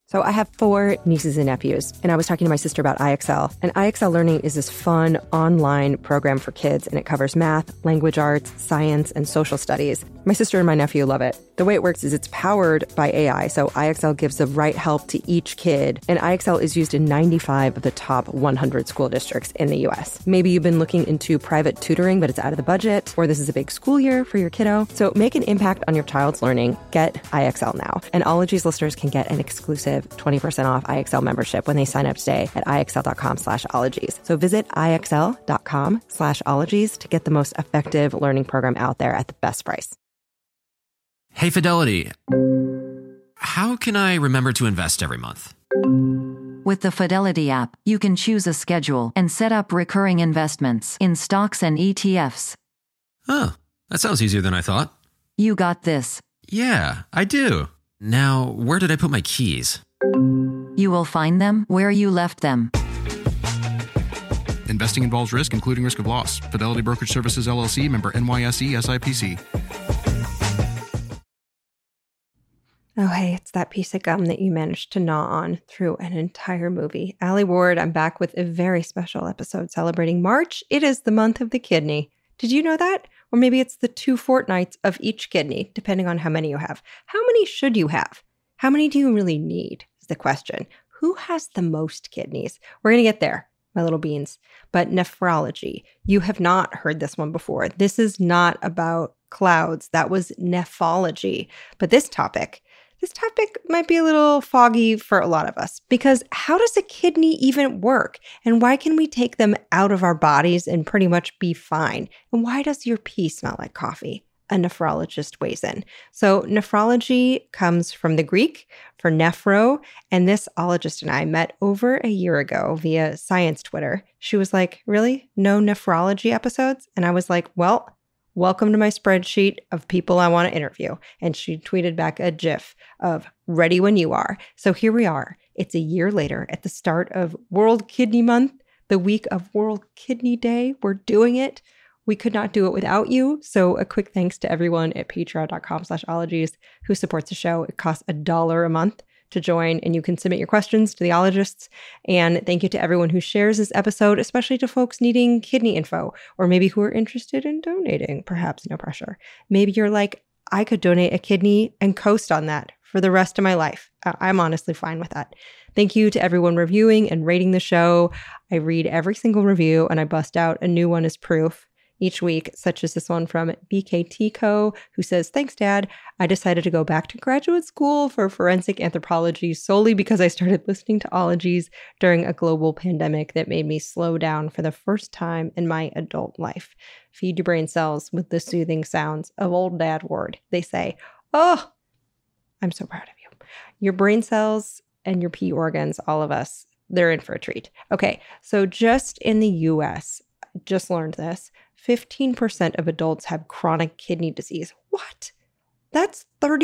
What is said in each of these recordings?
So I have 4 nieces and nephews, and I was talking to my sister about IXL. And IXL Learning is this fun online program for kids, and it covers math, language arts, science, and social studies. My sister and my nephew love it. The way it works is it's powered by AI, so IXL gives the right help to each kid, and IXL is used in 95 of the top 100 school districts in the U.S. Maybe you've been looking into private tutoring, but it's out of the budget, or this is a big school year for your kiddo. So make an impact on your child's learning. Get IXL now. And Ologies listeners can get an exclusive 20% off IXL membership when they sign up today at IXL.com/ologies. So visit IXL.com/ologies to get the most effective learning program out there at the best price. Hey, Fidelity. How can I remember to invest every month? With the Fidelity app, you can choose a schedule and set up recurring investments in stocks and ETFs. Oh, that sounds easier than I thought. You got this. Yeah, I do. Now, where did I put my keys? You will find them where you left them. Investing involves risk, including risk of loss. Fidelity Brokerage Services, LLC, member NYSE, SIPC. Oh, hey, it's that piece of gum that you managed to gnaw on through an entire movie. Allie Ward, I'm back with a very special episode celebrating March. It is the month of the kidney. Did you know that? Or maybe it's the 2 fortnights of each kidney, depending on how many you have. How many should you have? How many do you really need is the question. Who has the most kidneys? We're going to get there, my little beans. But nephrology, you have not heard this one before. This is not about clouds. That was nephology. But this topic might be a little foggy for a lot of us, because how does a kidney even work? And why can we take them out of our bodies and pretty much be fine? And why does your pee smell like coffee? A nephrologist weighs in. So nephrology comes from the Greek for nephro, and this ologist and I met over a year ago via science Twitter. She was like, really? No nephrology episodes? And I was like, well, welcome to my spreadsheet of people I want to interview. And she tweeted back a GIF of ready when you are. So here we are. It's a year later at the start of World Kidney Month, the week of World Kidney Day. We're doing it. We could not do it without you. So a quick thanks to everyone at patreon.com/ologies who supports the show. It costs $1 a month to join, and you can submit your questions to the ologists. And thank you to everyone who shares this episode, especially to folks needing kidney info, or maybe who are interested in donating. Perhaps no pressure. Maybe you're like, I could donate a kidney and coast on that for the rest of my life. I'm honestly fine with that. Thank you to everyone reviewing and rating the show. I read every single review, and I bust out a new one as proof each week, such as this one from BKT Co., who says, thanks, Dad. I decided to go back to graduate school for forensic anthropology solely because I started listening to ologies during a global pandemic that made me slow down for the first time in my adult life. Feed your brain cells with the soothing sounds of old Dad Ward. They say, oh, I'm so proud of you. Your brain cells and your pee organs, all of us, they're in for a treat. Okay, so just in the US, just learned this, 15% of adults have chronic kidney disease. What? That's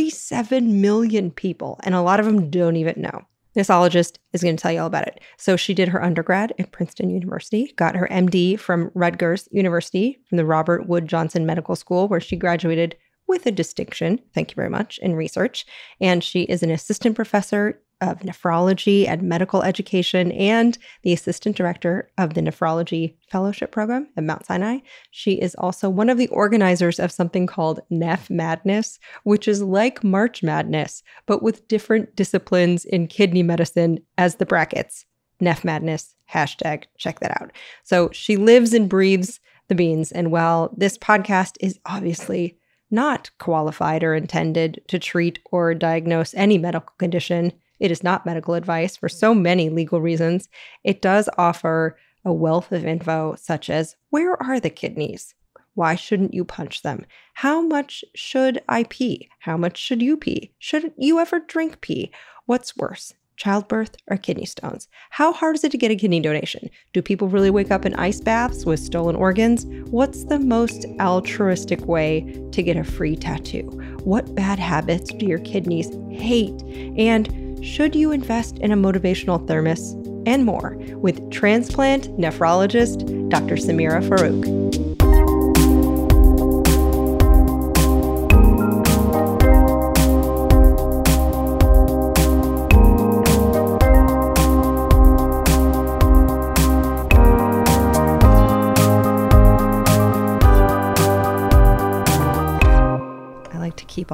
37 million people, and a lot of them don't even know. This ologist is going to tell you all about it. So she did her undergrad at Princeton University, got her MD from Rutgers University, from the Robert Wood Johnson Medical School, where she graduated with a distinction, thank you very much, in research. And she is an assistant professor of nephrology and medical education and the assistant director of the Nephrology Fellowship Program at Mount Sinai. She is also one of the organizers of something called Neph Madness, which is like March Madness, but with different disciplines in kidney medicine as the brackets. Neph Madness, hashtag, check that out. So she lives and breathes the beans. And while this podcast is obviously not qualified or intended to treat or diagnose any medical condition, it is not medical advice for so many legal reasons. It does offer a wealth of info such as, where are the kidneys? Why shouldn't you punch them? How much should I pee? How much should you pee? Should you ever drink pee? What's worse, childbirth or kidney stones? How hard is it to get a kidney donation? Do people really wake up in ice baths with stolen organs? What's the most altruistic way to get a free tattoo? What bad habits do your kidneys hate? And should you invest in a motivational thermos? And more with transplant nephrologist Dr. Samira Farouk.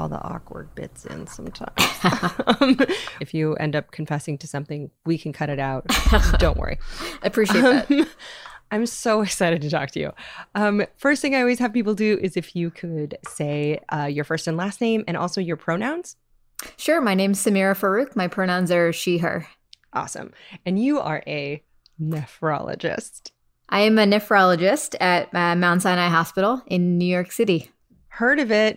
all the awkward bits in sometimes. If you end up confessing to something, we can cut it out. Don't worry. Appreciate that. I'm so excited to talk to you. First thing I always have people do is if you could say your first and last name and also your pronouns. Sure. My name's Samira Farouk. My pronouns are she, her. Awesome. And you are a nephrologist. I am a nephrologist at Mount Sinai Hospital in New York City. Heard of it.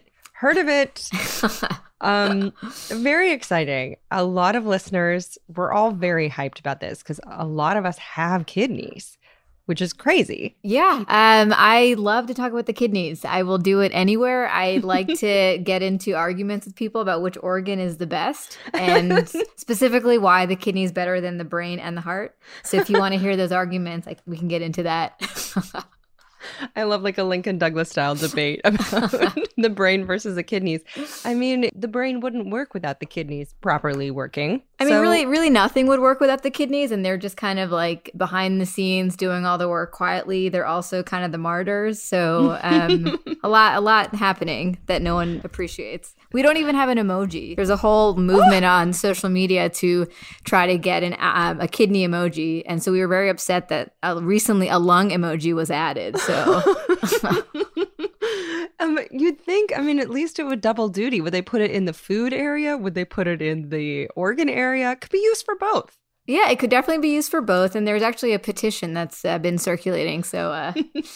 Very exciting. A lot of listeners, we're all very hyped about this because a lot of us have kidneys, which is crazy. Yeah. I love to talk about the kidneys. I will do it anywhere. I like to get into arguments with people about which organ is the best and specifically why the kidney is better than the brain and the heart. So if you want to hear those arguments, we can get into that. I love like a Lincoln Douglas style debate about the brain versus the kidneys. I mean, the brain wouldn't work without the kidneys properly working. I mean, really nothing would work without the kidneys, and they're just kind of like behind the scenes doing all the work quietly. They're also kind of the martyrs. So a lot happening that no one appreciates. We don't even have an emoji. There's a whole movement on social media to try to get a kidney emoji. And so we were very upset that recently a lung emoji was added. So you'd think, I mean, at least it would double duty. Would they put it in the food area? Would they put it in the organ area? It could be used for both. Yeah, it could definitely be used for both. And there's actually a petition that's been circulating. So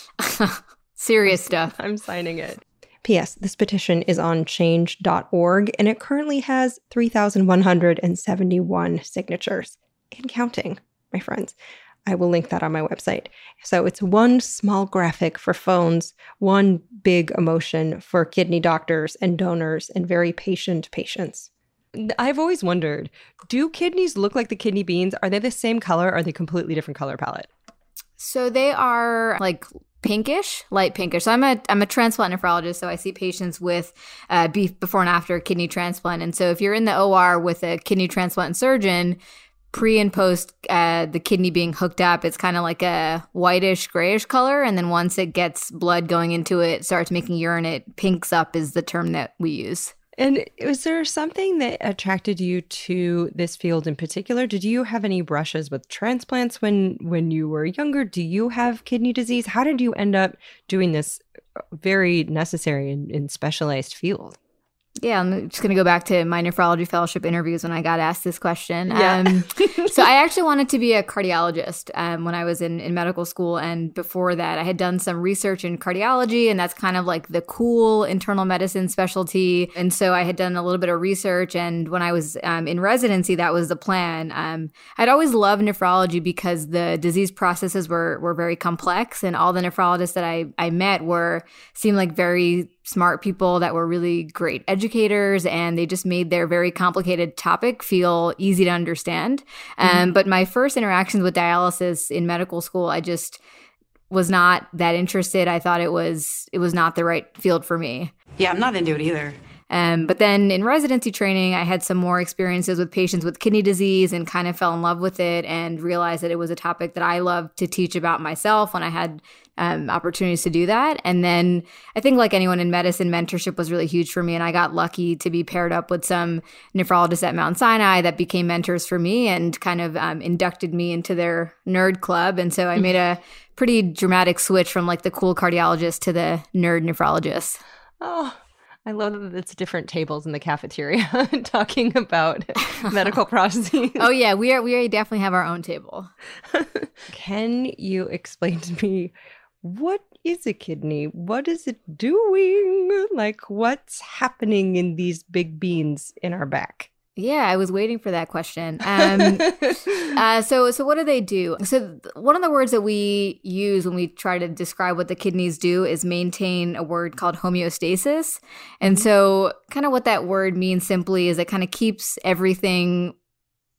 serious stuff. I'm signing it. P.S. This petition is on change.org and it currently has 3,171 signatures and counting, my friends. I will link that on my website. So it's one small graphic for phones, one big emotion for kidney doctors and donors and very patient patients. I've always wondered, do kidneys look like the kidney beans? Are they the same color or are they completely different color palette? So they are like pinkish, light pinkish. So I'm a transplant nephrologist, so I see patients with before and after kidney transplant. And so if you're in the OR with a kidney transplant surgeon, pre and post the kidney being hooked up, it's kind of like a whitish, grayish color. And then once it gets blood going into it, starts making urine, it pinks up is the term that we use. And was there something that attracted you to this field in particular? Did you have any brushes with transplants when you were younger? Do you have kidney disease? How did you end up doing this very necessary and specialized field? Yeah, I'm just going to go back to my nephrology fellowship interviews when I got asked this question. Yeah. So I actually wanted to be a cardiologist when I was in medical school. And before that, I had done some research in cardiology, and that's kind of like the cool internal medicine specialty. And so I had done a little bit of research. And when I was in residency, that was the plan. I'd always loved nephrology because the disease processes were very complex. And all the nephrologists that I met seemed like very smart people that were really great educators, and they just made their very complicated topic feel easy to understand. But my first interactions with dialysis in medical school, I just was not that interested. I thought it was not the right field for me. Yeah, I'm not into it either. But then in residency training, I had some more experiences with patients with kidney disease and kind of fell in love with it and realized that it was a topic that I loved to teach about myself when I had opportunities to do that. And then I think like anyone in medicine, mentorship was really huge for me. And I got lucky to be paired up with some nephrologists at Mount Sinai that became mentors for me and kind of inducted me into their nerd club. And so I made a pretty dramatic switch from like the cool cardiologist to the nerd nephrologist. Oh, I love that it's different tables in the cafeteria talking about medical processes. Oh yeah, we definitely have our own table. Can you explain to me, what is a kidney? What is it doing? Like, what's happening in these big beans in our back? Yeah, I was waiting for that question. So what do they do? So one of the words that we use when we try to describe what the kidneys do is maintain a word called homeostasis. And so kind of what that word means simply is it kind of keeps everything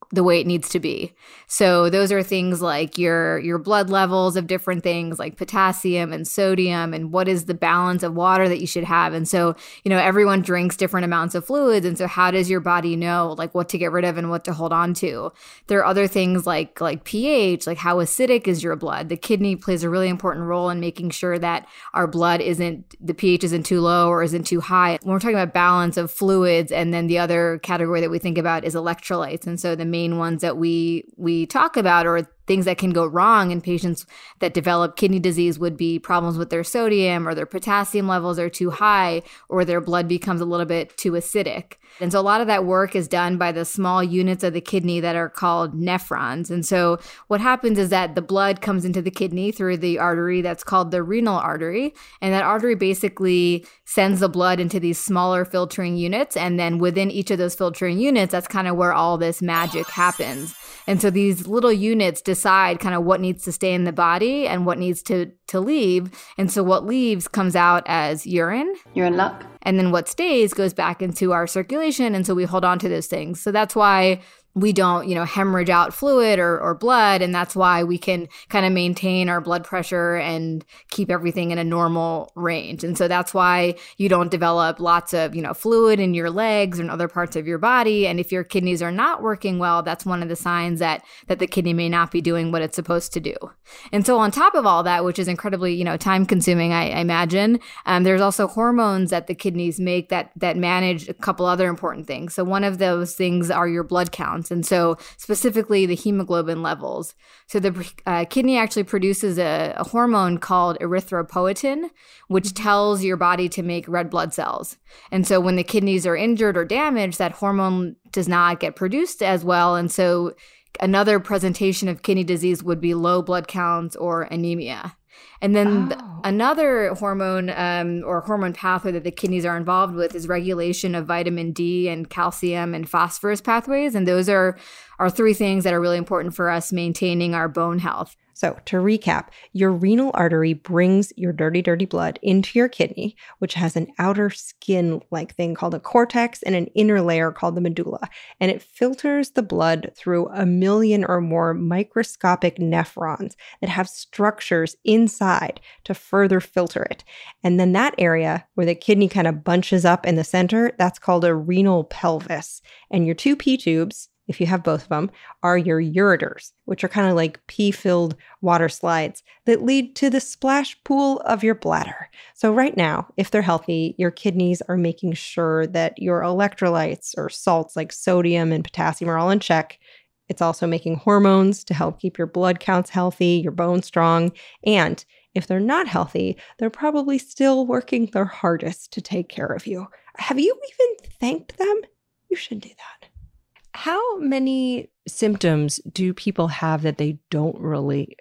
the way it needs to be. So those are things like your blood levels of different things like potassium and sodium, and what is the balance of water that you should have. And so, everyone drinks different amounts of fluids. And so how does your body know like what to get rid of and what to hold on to? There are other things like pH, like how acidic is your blood? The kidney plays a really important role in making sure that our blood the pH isn't too low or isn't too high. When we're talking about balance of fluids, and then the other category that we think about is electrolytes. And so the main ones that we talk about, or things that can go wrong in patients that develop kidney disease, would be problems with their sodium, or their potassium levels are too high, or their blood becomes a little bit too acidic. And so a lot of that work is done by the small units of the kidney that are called nephrons. And so what happens is that the blood comes into the kidney through the artery that's called the renal artery. And that artery basically sends the blood into these smaller filtering units. And then within each of those filtering units, that's kind of where all this magic happens. And so these little units decide kind of what needs to stay in the body and what needs to leave. And so what leaves comes out as urine. You're in luck. And then what stays goes back into our circulation. And so we hold on to those things. So that's why we don't, hemorrhage out fluid or blood. And that's why we can kind of maintain our blood pressure and keep everything in a normal range. And so that's why you don't develop lots of, fluid in your legs and other parts of your body. And if your kidneys are not working well, that's one of the signs that the kidney may not be doing what it's supposed to do. And so on top of all that, which is incredibly, time consuming, I imagine, there's also hormones that the kidneys make that manage a couple other important things. So one of those things are your blood counts. And so specifically the hemoglobin levels. So the kidney actually produces a hormone called erythropoietin, which tells your body to make red blood cells. And so when the kidneys are injured or damaged, that hormone does not get produced as well. And so another presentation of kidney disease would be low blood counts or anemia. And then another hormone or hormone pathway that the kidneys are involved with is regulation of vitamin D and calcium and phosphorus pathways. And those are three things that are really important for us maintaining our bone health. So to recap, your renal artery brings your dirty, dirty blood into your kidney, which has an outer skin-like thing called a cortex and an inner layer called the medulla. And it filters the blood through 1 million or more microscopic nephrons that have structures inside to further filter it. And then that area where the kidney kind of bunches up in the center, that's called a renal pelvis. And your 2 P tubes, if you have both of them, are your ureters, which are kind of like pee-filled water slides that lead to the splash pool of your bladder. So right now, if they're healthy, your kidneys are making sure that your electrolytes or salts like sodium and potassium are all in check. It's also making hormones to help keep your blood counts healthy, your bones strong. And if they're not healthy, they're probably still working their hardest to take care of you. Have you even thanked them? You should do that. How many symptoms do people have that they don't relate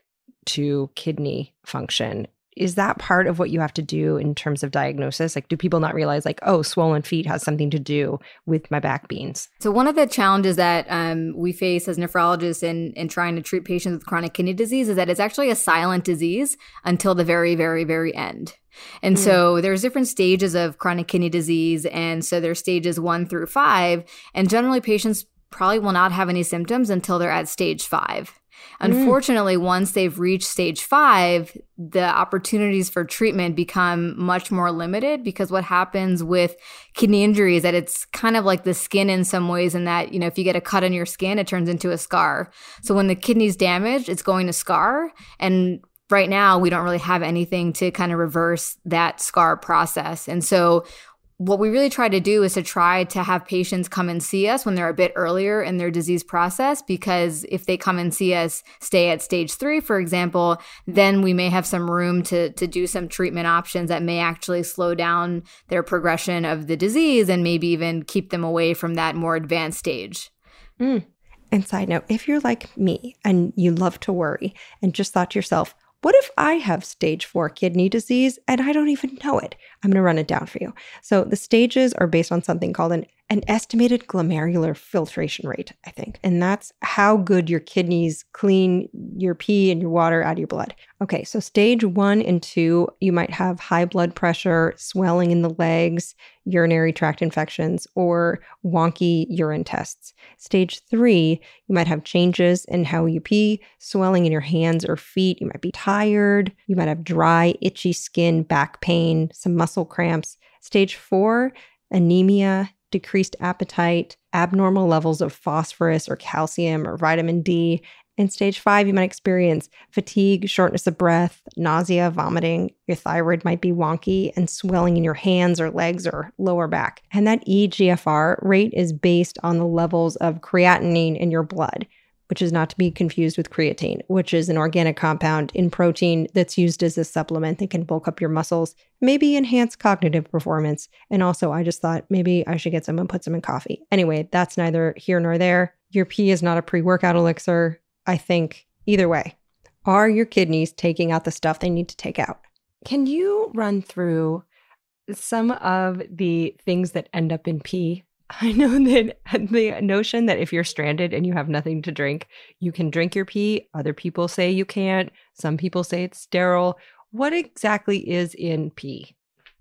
to kidney function? Is that part of what you have to do in terms of diagnosis? Like, do people not realize like, oh, swollen feet has something to do with my back beans? So one of the challenges that we face as nephrologists in trying to treat patients with chronic kidney disease is that it's actually a silent disease until the very, very, very end. And so there's different stages of chronic kidney disease. And so there's stages 1 through 5. And generally patients probably will not have any symptoms until they're at stage 5. Unfortunately, once they've reached stage 5, the opportunities for treatment become much more limited, because what happens with kidney injury is that it's kind of like the skin in some ways, in that, if you get a cut on your skin, it turns into a scar. So when the kidney's damaged, it's going to scar. And right now, we don't really have anything to kind of reverse that scar process. And so what we really try to do is to try to have patients come and see us when they're a bit earlier in their disease process, because if they come and see us, stay at stage 3, for example, then we may have some room to do some treatment options that may actually slow down their progression of the disease and maybe even keep them away from that more advanced stage. And side note, if you're like me and you love to worry and just thought to yourself, what if I have stage 4 kidney disease and I don't even know it? I'm going to run it down for you. So the stages are based on something called an an estimated glomerular filtration rate, I think. And that's how good your kidneys clean your pee and your water out of your blood. Okay, so stage 1 and 2, you might have high blood pressure, swelling in the legs, urinary tract infections, or wonky urine tests. Stage 3, you might have changes in how you pee, swelling in your hands or feet. You might be tired. You might have dry, itchy skin, back pain, some muscle cramps. Stage 4, anemia, decreased appetite, abnormal levels of phosphorus or calcium or vitamin D. In stage 5, you might experience fatigue, shortness of breath, nausea, vomiting. Your thyroid might be wonky and swelling in your hands or legs or lower back. And that eGFR rate is based on the levels of creatinine in your blood, which is not to be confused with creatine, which is an organic compound in protein that's used as a supplement that can bulk up your muscles, maybe enhance cognitive performance. And also, I just thought maybe I should get some and put some in coffee. Anyway, that's neither here nor there. Your pee is not a pre-workout elixir. I think either way, are your kidneys taking out the stuff they need to take out? Can you run through some of the things that end up in pee? I know that the notion that if you're stranded and you have nothing to drink, you can drink your pee. Other people say you can't. Some people say it's sterile. What exactly is in pee?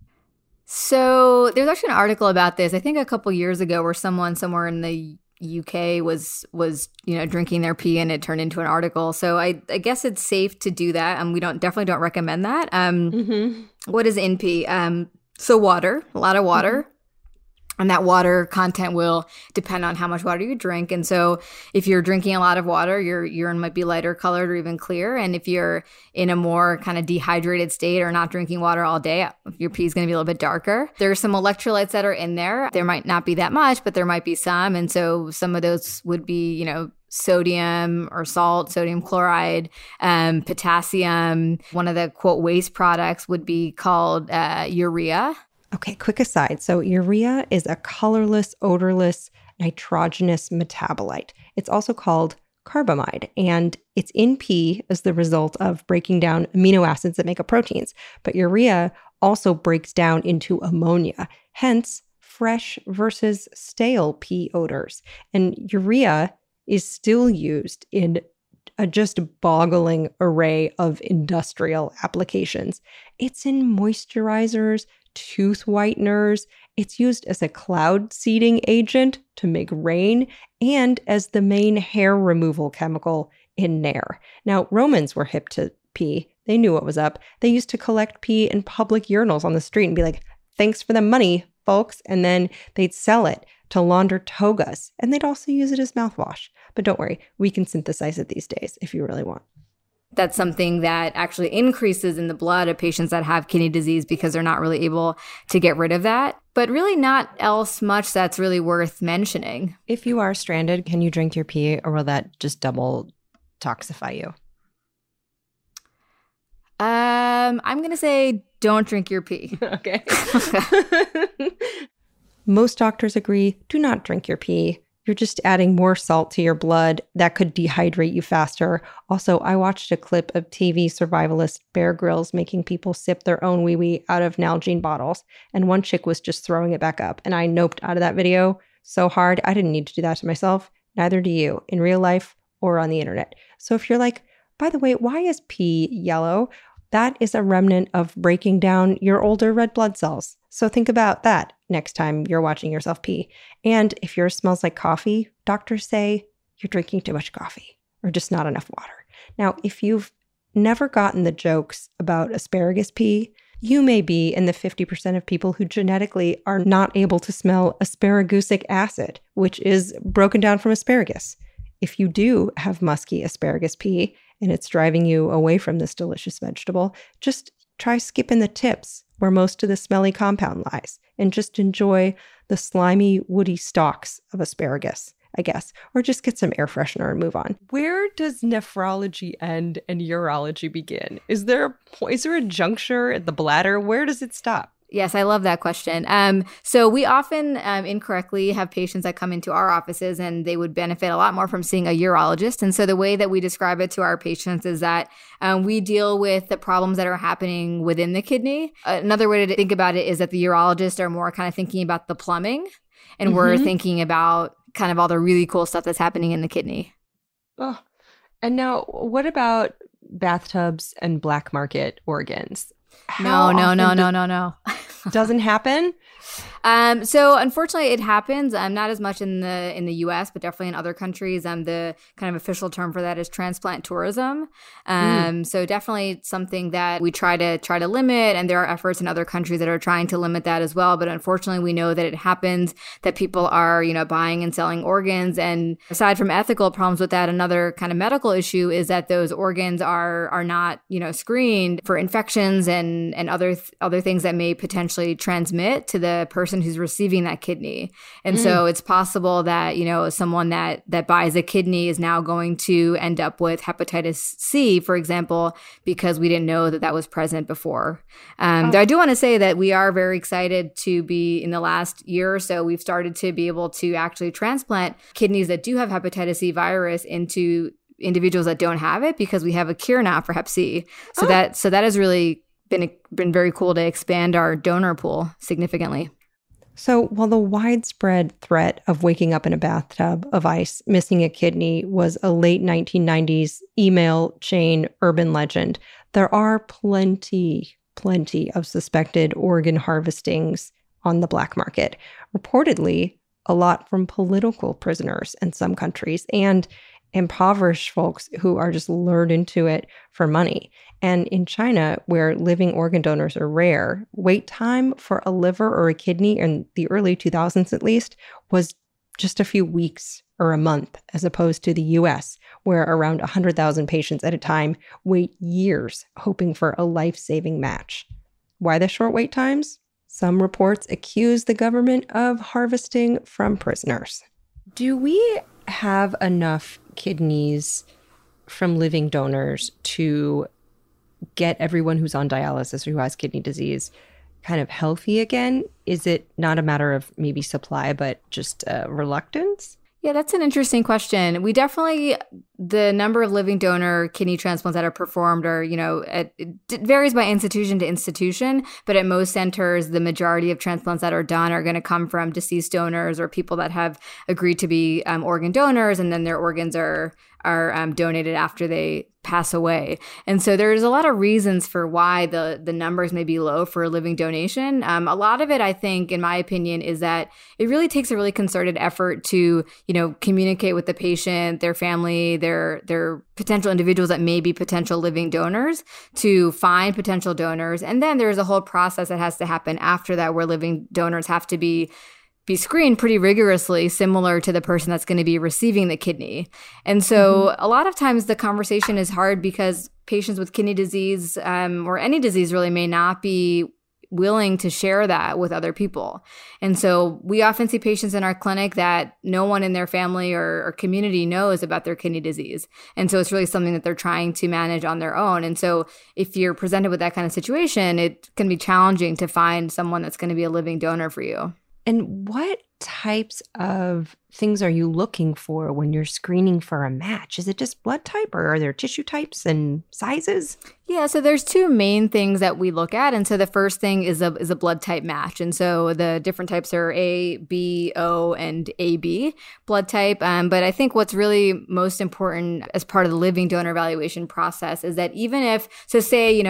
So there's actually an article about this, I think a couple years ago, where someone somewhere in the UK was drinking their pee and it turned into an article. So I guess it's safe to do that. We definitely don't recommend that. What is in pee? So water, a lot of water. Mm-hmm. And that water content will depend on how much water you drink. And so if you're drinking a lot of water, your urine might be lighter colored or even clear. And if you're in a more kind of dehydrated state or not drinking water all day, your pee is going to be a little bit darker. There are some electrolytes that are in there. There might not be that much, but there might be some. And so some of those would be, sodium or salt, sodium chloride, potassium. One of the, quote, waste products would be called urea. Okay, quick aside. So urea is a colorless, odorless, nitrogenous metabolite. It's also called carbamide, and it's in pee as the result of breaking down amino acids that make up proteins. But urea also breaks down into ammonia, hence fresh versus stale pee odors. And urea is still used in a just boggling array of industrial applications. It's in moisturizers, tooth whiteners. It's used as a cloud seeding agent to make rain and as the main hair removal chemical in Nair. Now, Romans were hip to pee. They knew what was up. They used to collect pee in public urinals on the street and be like, thanks for the money, folks. And then they'd sell it to launder togas. And they'd also use it as mouthwash. But don't worry, we can synthesize it these days if you really want. That's something that actually increases in the blood of patients that have kidney disease because they're not really able to get rid of that. But really not else much that's really worth mentioning. If you are stranded, can you drink your pee or will that just double toxify you? I'm going to say don't drink your pee. Okay. Most doctors agree, do not drink your pee. You're just adding more salt to your blood that could dehydrate you faster. Also, I watched a clip of TV survivalist Bear Grylls making people sip their own wee-wee out of Nalgene bottles, and one chick was just throwing it back up, and I noped out of that video so hard. I didn't need to do that to myself. Neither do you, in real life or on the internet. So if you're like, by the way, why is pee yellow? That is a remnant of breaking down your older red blood cells. So think about that next time you're watching yourself pee. And if yours smells like coffee, doctors say you're drinking too much coffee or just not enough water. Now, if you've never gotten the jokes about asparagus pee, you may be in the 50% of people who genetically are not able to smell asparagusic acid, which is broken down from asparagus. If you do have musky asparagus pee and it's driving you away from this delicious vegetable, just try skipping the tips where most of the smelly compound lies and just enjoy the slimy, woody stalks of asparagus, I guess, or just get some air freshener and move on. Where does nephrology end and urology begin? Is there a juncture at the bladder? Where does it stop? Yes, I love that question. So we often incorrectly have patients that come into our offices and they would benefit a lot more from seeing a urologist. And so the way that we describe it to our patients is that we deal with the problems that are happening within the kidney. Another way to think about it is that the urologists are more kind of thinking about the plumbing. And we're thinking about kind of all the really cool stuff that's happening in the kidney. Oh, and now what about bathtubs and black market organs? No. Doesn't happen? So unfortunately, it happens. Not as much in the U.S., but definitely in other countries. The kind of official term for that is transplant tourism. So definitely something that we try to limit, and there are efforts in other countries that are trying to limit that as well. But unfortunately, we know that it happens. That people are buying and selling organs. And aside from ethical problems with that, another kind of medical issue is that those organs are not screened for infections and other things that may potentially transmit to the person who's receiving that kidney. And so it's possible that, someone that buys a kidney is now going to end up with hepatitis C, for example, because we didn't know that was present before. Though I do want to say that we are very excited to be, in the last year or so, we've started to be able to actually transplant kidneys that do have hepatitis C virus into individuals that don't have it, because we have a cure now for hep C. So that has really been very cool to expand our donor pool significantly. So while the widespread threat of waking up in a bathtub of ice, missing a kidney was a late 1990s email chain urban legend, there are plenty of suspected organ harvestings on the black market. Reportedly, a lot from political prisoners in some countries and impoverished folks who are just lured into it for money. And in China, where living organ donors are rare, wait time for a liver or a kidney in the early 2000s at least was just a few weeks or a month, as opposed to the US, where around 100,000 patients at a time wait years hoping for a life-saving match. Why the short wait times? Some reports accuse the government of harvesting from prisoners. Do we have enough kidneys from living donors to get everyone who's on dialysis or who has kidney disease kind of healthy again? Is it not a matter of maybe supply, but just reluctance? Yeah, that's an interesting question. We definitely, the number of living donor kidney transplants that are performed are, it varies by institution to institution, but at most centers, the majority of transplants that are done are going to come from deceased donors or people that have agreed to be organ donors, and then their organs are donated after they pass away. And so there's a lot of reasons for why the numbers may be low for a living donation. A lot of it, I think, in my opinion, is that it really takes a really concerted effort to, communicate with the patient, their family, their potential individuals that may be potential living donors, to find potential donors. And then there's a whole process that has to happen after that, where living donors have to be screened pretty rigorously, similar to the person that's going to be receiving the kidney. And so a lot of times the conversation is hard because patients with kidney disease or any disease really may not be willing to share that with other people. And so we often see patients in our clinic that no one in their family or community knows about their kidney disease. And so it's really something that they're trying to manage on their own. And so if you're presented with that kind of situation, it can be challenging to find someone that's going to be a living donor for you. And what types of things are you looking for when you're screening for a match? Is it just blood type, or are there tissue types and sizes? Yeah, so there's two main things that we look at. And so the first thing is a blood type match. And so the different types are A, B, O, and AB blood type. But I think what's really most important as part of the living donor evaluation process is that even if, so say,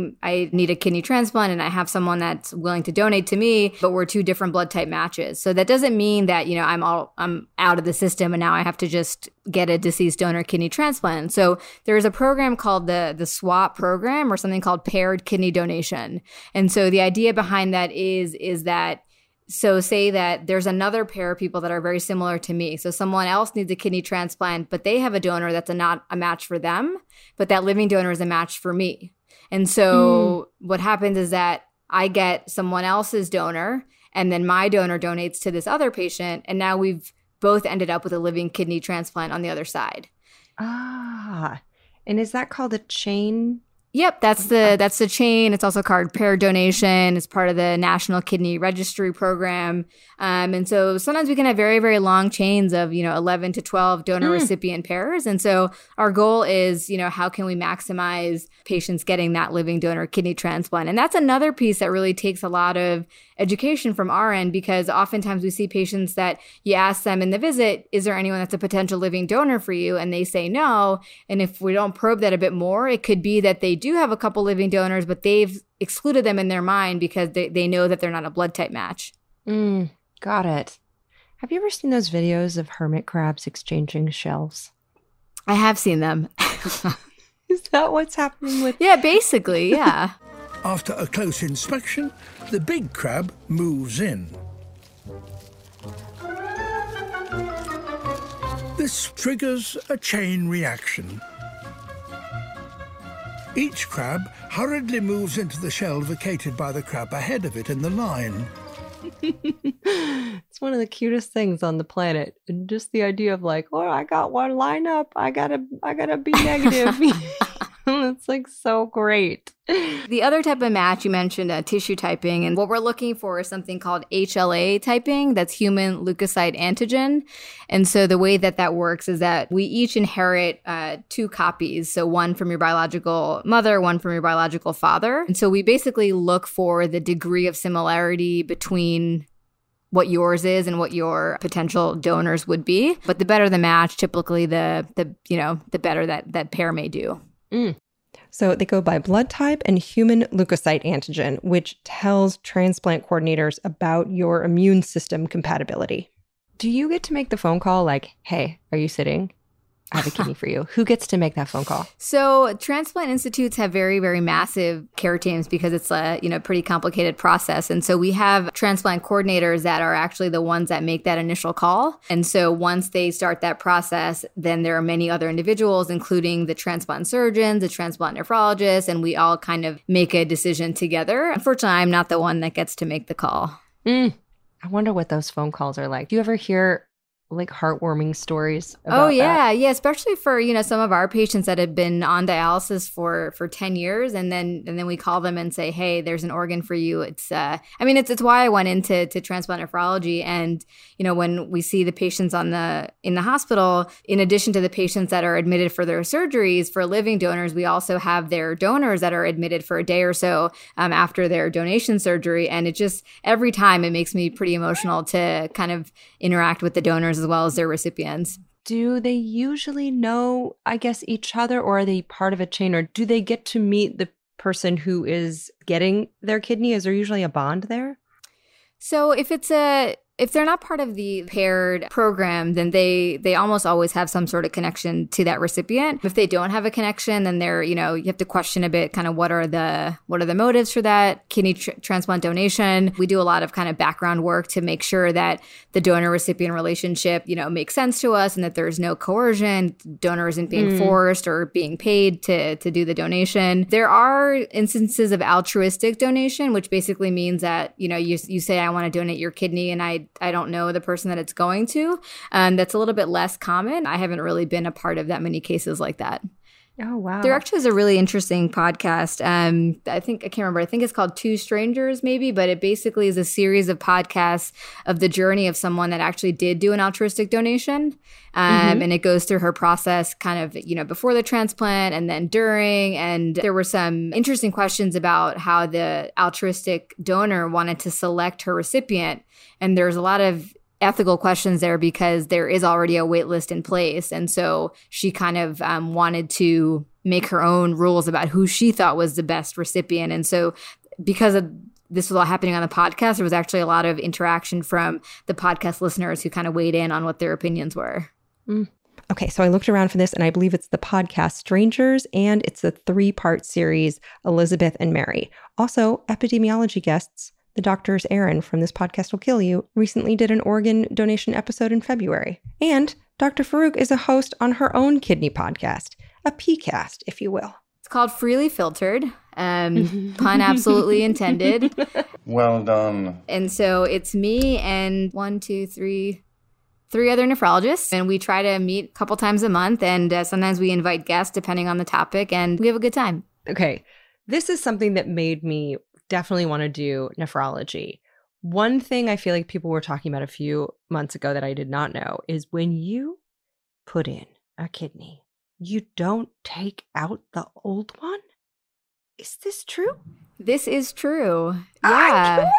I need a kidney transplant and I have someone that's willing to donate to me, but we're two different blood type matches. So that doesn't mean that, I'm out of the system and now I have to just get a deceased donor kidney transplant. So there's a program called the SWAP program, or something called paired kidney donation. And so the idea behind that is that, so say that there's another pair of people that are very similar to me. So someone else needs a kidney transplant, but they have a donor that's not a match for them, but that living donor is a match for me. And so what happens is that I get someone else's donor, and then my donor donates to this other patient, and now we've both ended up with a living kidney transplant on the other side. Ah, and is that called a chain Yep, that's the chain. It's also called paired donation. It's part of the National Kidney Registry Program. And so sometimes we can have very, very long chains of, 11 to 12 donor recipient pairs. And so our goal is, how can we maximize patients getting that living donor kidney transplant? And that's another piece that really takes a lot of education from our end, because oftentimes we see patients that you ask them in the visit, is there anyone that's a potential living donor for you? And they say no. And if we don't probe that a bit more, it could be that they do have a couple living donors, but they've excluded them in their mind because they know that they're not a blood type match. Got it. Have you ever seen those videos of hermit crabs exchanging shells? I have seen them. Is that what's happening with? Yeah, basically, yeah. After a close inspection, the big crab moves in. This triggers a chain reaction. Each crab hurriedly moves into the shell vacated by the crab ahead of it in the line. It's one of the cutest things on the planet. And just the idea of like, oh, I got one line up. I gotta be negative. It's like so great. The other type of match you mentioned, tissue typing, and what we're looking for is something called HLA typing. That's human leukocyte antigen. And so the way that works is that we each inherit 2 copies. So one from your biological mother, one from your biological father. And so we basically look for the degree of similarity between what yours is and what your potential donors would be. But the better the match, typically the better that pair may do. So they go by blood type and human leukocyte antigen, which tells transplant coordinators about your immune system compatibility. Do you get to make the phone call like, hey, are you sitting? I have a kidney for you. Who gets to make that phone call? So transplant institutes have very, very massive care teams because it's a pretty complicated process. And so we have transplant coordinators that are actually the ones that make that initial call. And so once they start that process, then there are many other individuals, including the transplant surgeons, the transplant nephrologists, and we all kind of make a decision together. Unfortunately, I'm not the one that gets to make the call. I wonder what those phone calls are like. Do you ever hear like heartwarming stories about that? Yeah, especially for some of our patients that have been on dialysis for 10 years, and then we call them and say, hey, there's an organ for you. It's it's why I went into transplant nephrology. And when we see the patients in the hospital, in addition to the patients that are admitted for their surgeries, for living donors, we also have their donors that are admitted for a day or so after their donation surgery. And it just, every time, it makes me pretty emotional to kind of interact with the donors as well as their recipients. Do they usually know, I guess, each other, or are they part of a chain, or do they get to meet the person who is getting their kidney? Is there usually a bond there? So if they're not part of the paired program, then they almost always have some sort of connection to that recipient. If they don't have a connection, then they're, you have to question a bit kind of what are the motives for that kidney transplant donation. We do a lot of kind of background work to make sure that the donor recipient relationship, makes sense to us and that there's no coercion, donor isn't being forced or being paid to do the donation. There are instances of altruistic donation, which basically means that, you say, I want to donate your kidney, and I don't know the person that it's going to. That's a little bit less common. I haven't really been a part of that many cases like that. Oh, wow. There actually is a really interesting podcast. I can't remember. I think it's called Two Strangers maybe, but it basically is a series of podcasts of the journey of someone that actually did do an altruistic donation. And it goes through her process kind of, before the transplant and then during. And there were some interesting questions about how the altruistic donor wanted to select her recipient. And there's a lot of ethical questions there because there is already a wait list in place. And so she kind of wanted to make her own rules about who she thought was the best recipient. And so because of this was all happening on the podcast, there was actually a lot of interaction from the podcast listeners who kind of weighed in on what their opinions were. Okay, so I looked around for this, and I believe it's the podcast Strangers, and it's a 3-part series, Elizabeth and Mary. Also, epidemiology guests, the doctors Aaron from This Podcast Will Kill You, recently did an organ donation episode in February. And Dr. Farooq is a host on her own kidney podcast, a PCast, if you will. It's called Freely Filtered. Pun absolutely intended. Well done. And so it's me and 3 other nephrologists, and we try to meet a couple times a month, and sometimes we invite guests depending on the topic, and we have a good time. Okay. This is something that made me definitely want to do nephrology. One thing I feel like people were talking about a few months ago that I did not know is when you put in a kidney, you don't take out the old one? Is this true? This is true. Yeah.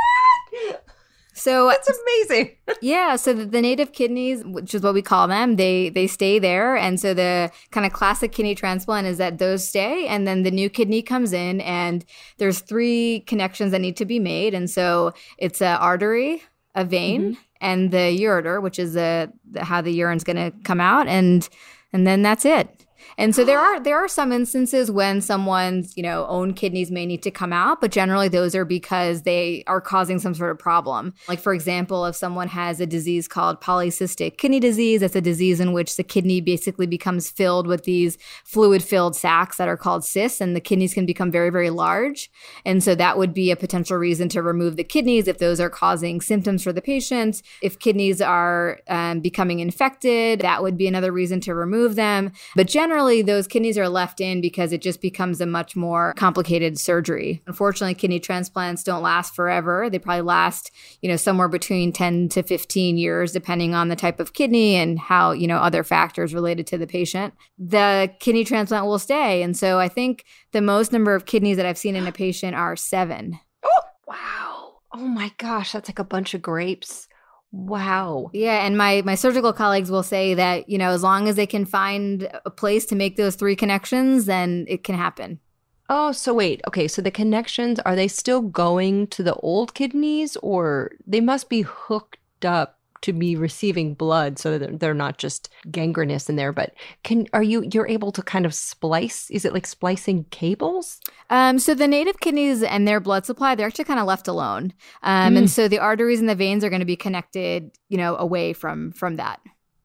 So that's amazing. Yeah. So the native kidneys, which is what we call them, they stay there. And so the kind of classic kidney transplant is that those stay, and then the new kidney comes in, and there's 3 connections that need to be made. And so it's an artery, a vein, and the ureter, which is how the urine's going to come out, and then that's it. And so there are some instances when someone's, own kidneys may need to come out, but generally those are because they are causing some sort of problem. Like, for example, if someone has a disease called polycystic kidney disease, that's a disease in which the kidney basically becomes filled with these fluid-filled sacs that are called cysts, and the kidneys can become very, very large. And so that would be a potential reason to remove the kidneys if those are causing symptoms for the patient. If kidneys are becoming infected, that would be another reason to remove them. But generally, those kidneys are left in because it just becomes a much more complicated surgery. Unfortunately, kidney transplants don't last forever. They probably last, somewhere between 10 to 15 years, depending on the type of kidney and how, other factors related to the patient. The kidney transplant will stay. And so I think the most number of kidneys that I've seen in a patient are 7. Oh, wow. Oh my gosh, that's like a bunch of grapes. Wow. Yeah. And my surgical colleagues will say that, as long as they can find a place to make those 3 connections, then it can happen. Oh, so wait. Okay. So the connections, are they still going to the old kidneys, or they must be hooked up to be receiving blood so that they're not just gangrenous in there? But you're able to kind of splice? Is it like splicing cables? So the native kidneys and their blood supply, they're actually kind of left alone. And so the arteries and the veins are going to be connected, away from that.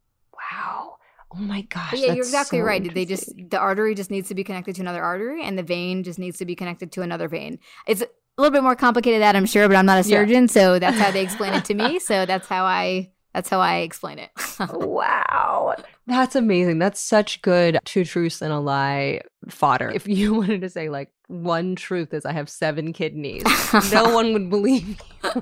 Wow. Oh my gosh. But yeah, you're exactly right. The artery just needs to be connected to another artery, and the vein just needs to be connected to another vein. It's a little bit more complicated than that, I'm sure, but I'm not a surgeon, so that's how they explain it to me. So that's how I explain it. Wow. That's amazing. That's such good 2 truths and a lie fodder. If you wanted to say like one truth is I have 7 kidneys, no one would believe you.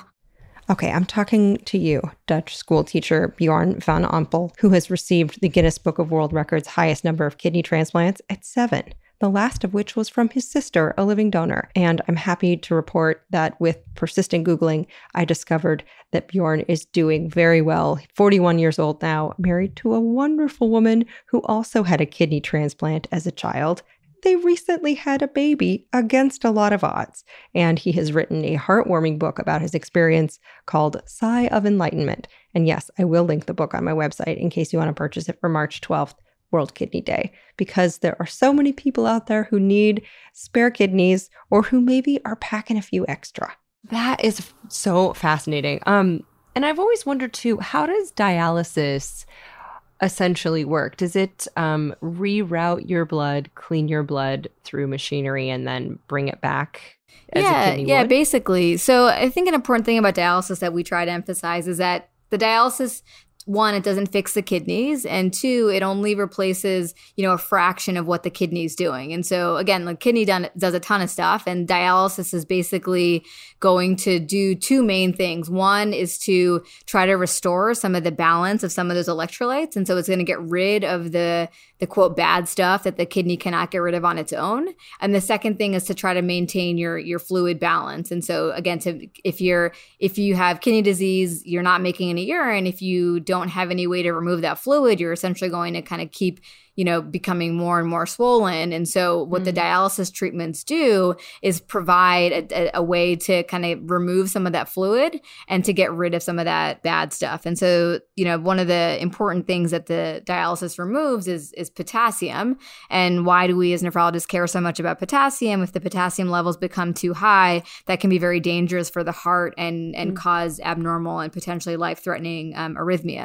Okay, I'm talking to you, Dutch school teacher Bjorn van Ampel, who has received the Guinness Book of World Records highest number of kidney transplants at 7. The last of which was from his sister, a living donor. And I'm happy to report that with persistent Googling, I discovered that Bjorn is doing very well. 41 years old now, married to a wonderful woman who also had a kidney transplant as a child. They recently had a baby against a lot of odds. And he has written a heartwarming book about his experience called Sigh of Enlightenment. And yes, I will link the book on my website in case you want to purchase it for March 12th. World Kidney Day, because there are so many people out there who need spare kidneys or who maybe are packing a few extra. That is so fascinating. And I've always wondered too, how does dialysis essentially work? Does it reroute your blood, clean your blood through machinery, and then bring it back as a kidney would? Basically. So I think an important thing about dialysis that we try to emphasize is that the dialysis, 1, it doesn't fix the kidneys, and 2, it only replaces, a fraction of what the kidney's doing. And so again, the kidney does a ton of stuff, and dialysis is basically going to do 2 main things. 1 is to try to restore some of the balance of some of those electrolytes. And so it's going to get rid of the quote bad stuff that the kidney cannot get rid of on its own. And the second thing is to try to maintain your fluid balance. And so again, if you have kidney disease, you're not making any urine. If you don't have any way to remove that fluid, you're essentially going to kind of keep becoming more and more swollen. And so what the dialysis treatments do is provide a way to kind of remove some of that fluid and to get rid of some of that bad stuff. And so, one of the important things that the dialysis removes is potassium. And why do we as nephrologists care so much about potassium? If the potassium levels become too high, that can be very dangerous for the heart and cause abnormal and potentially life-threatening arrhythmias.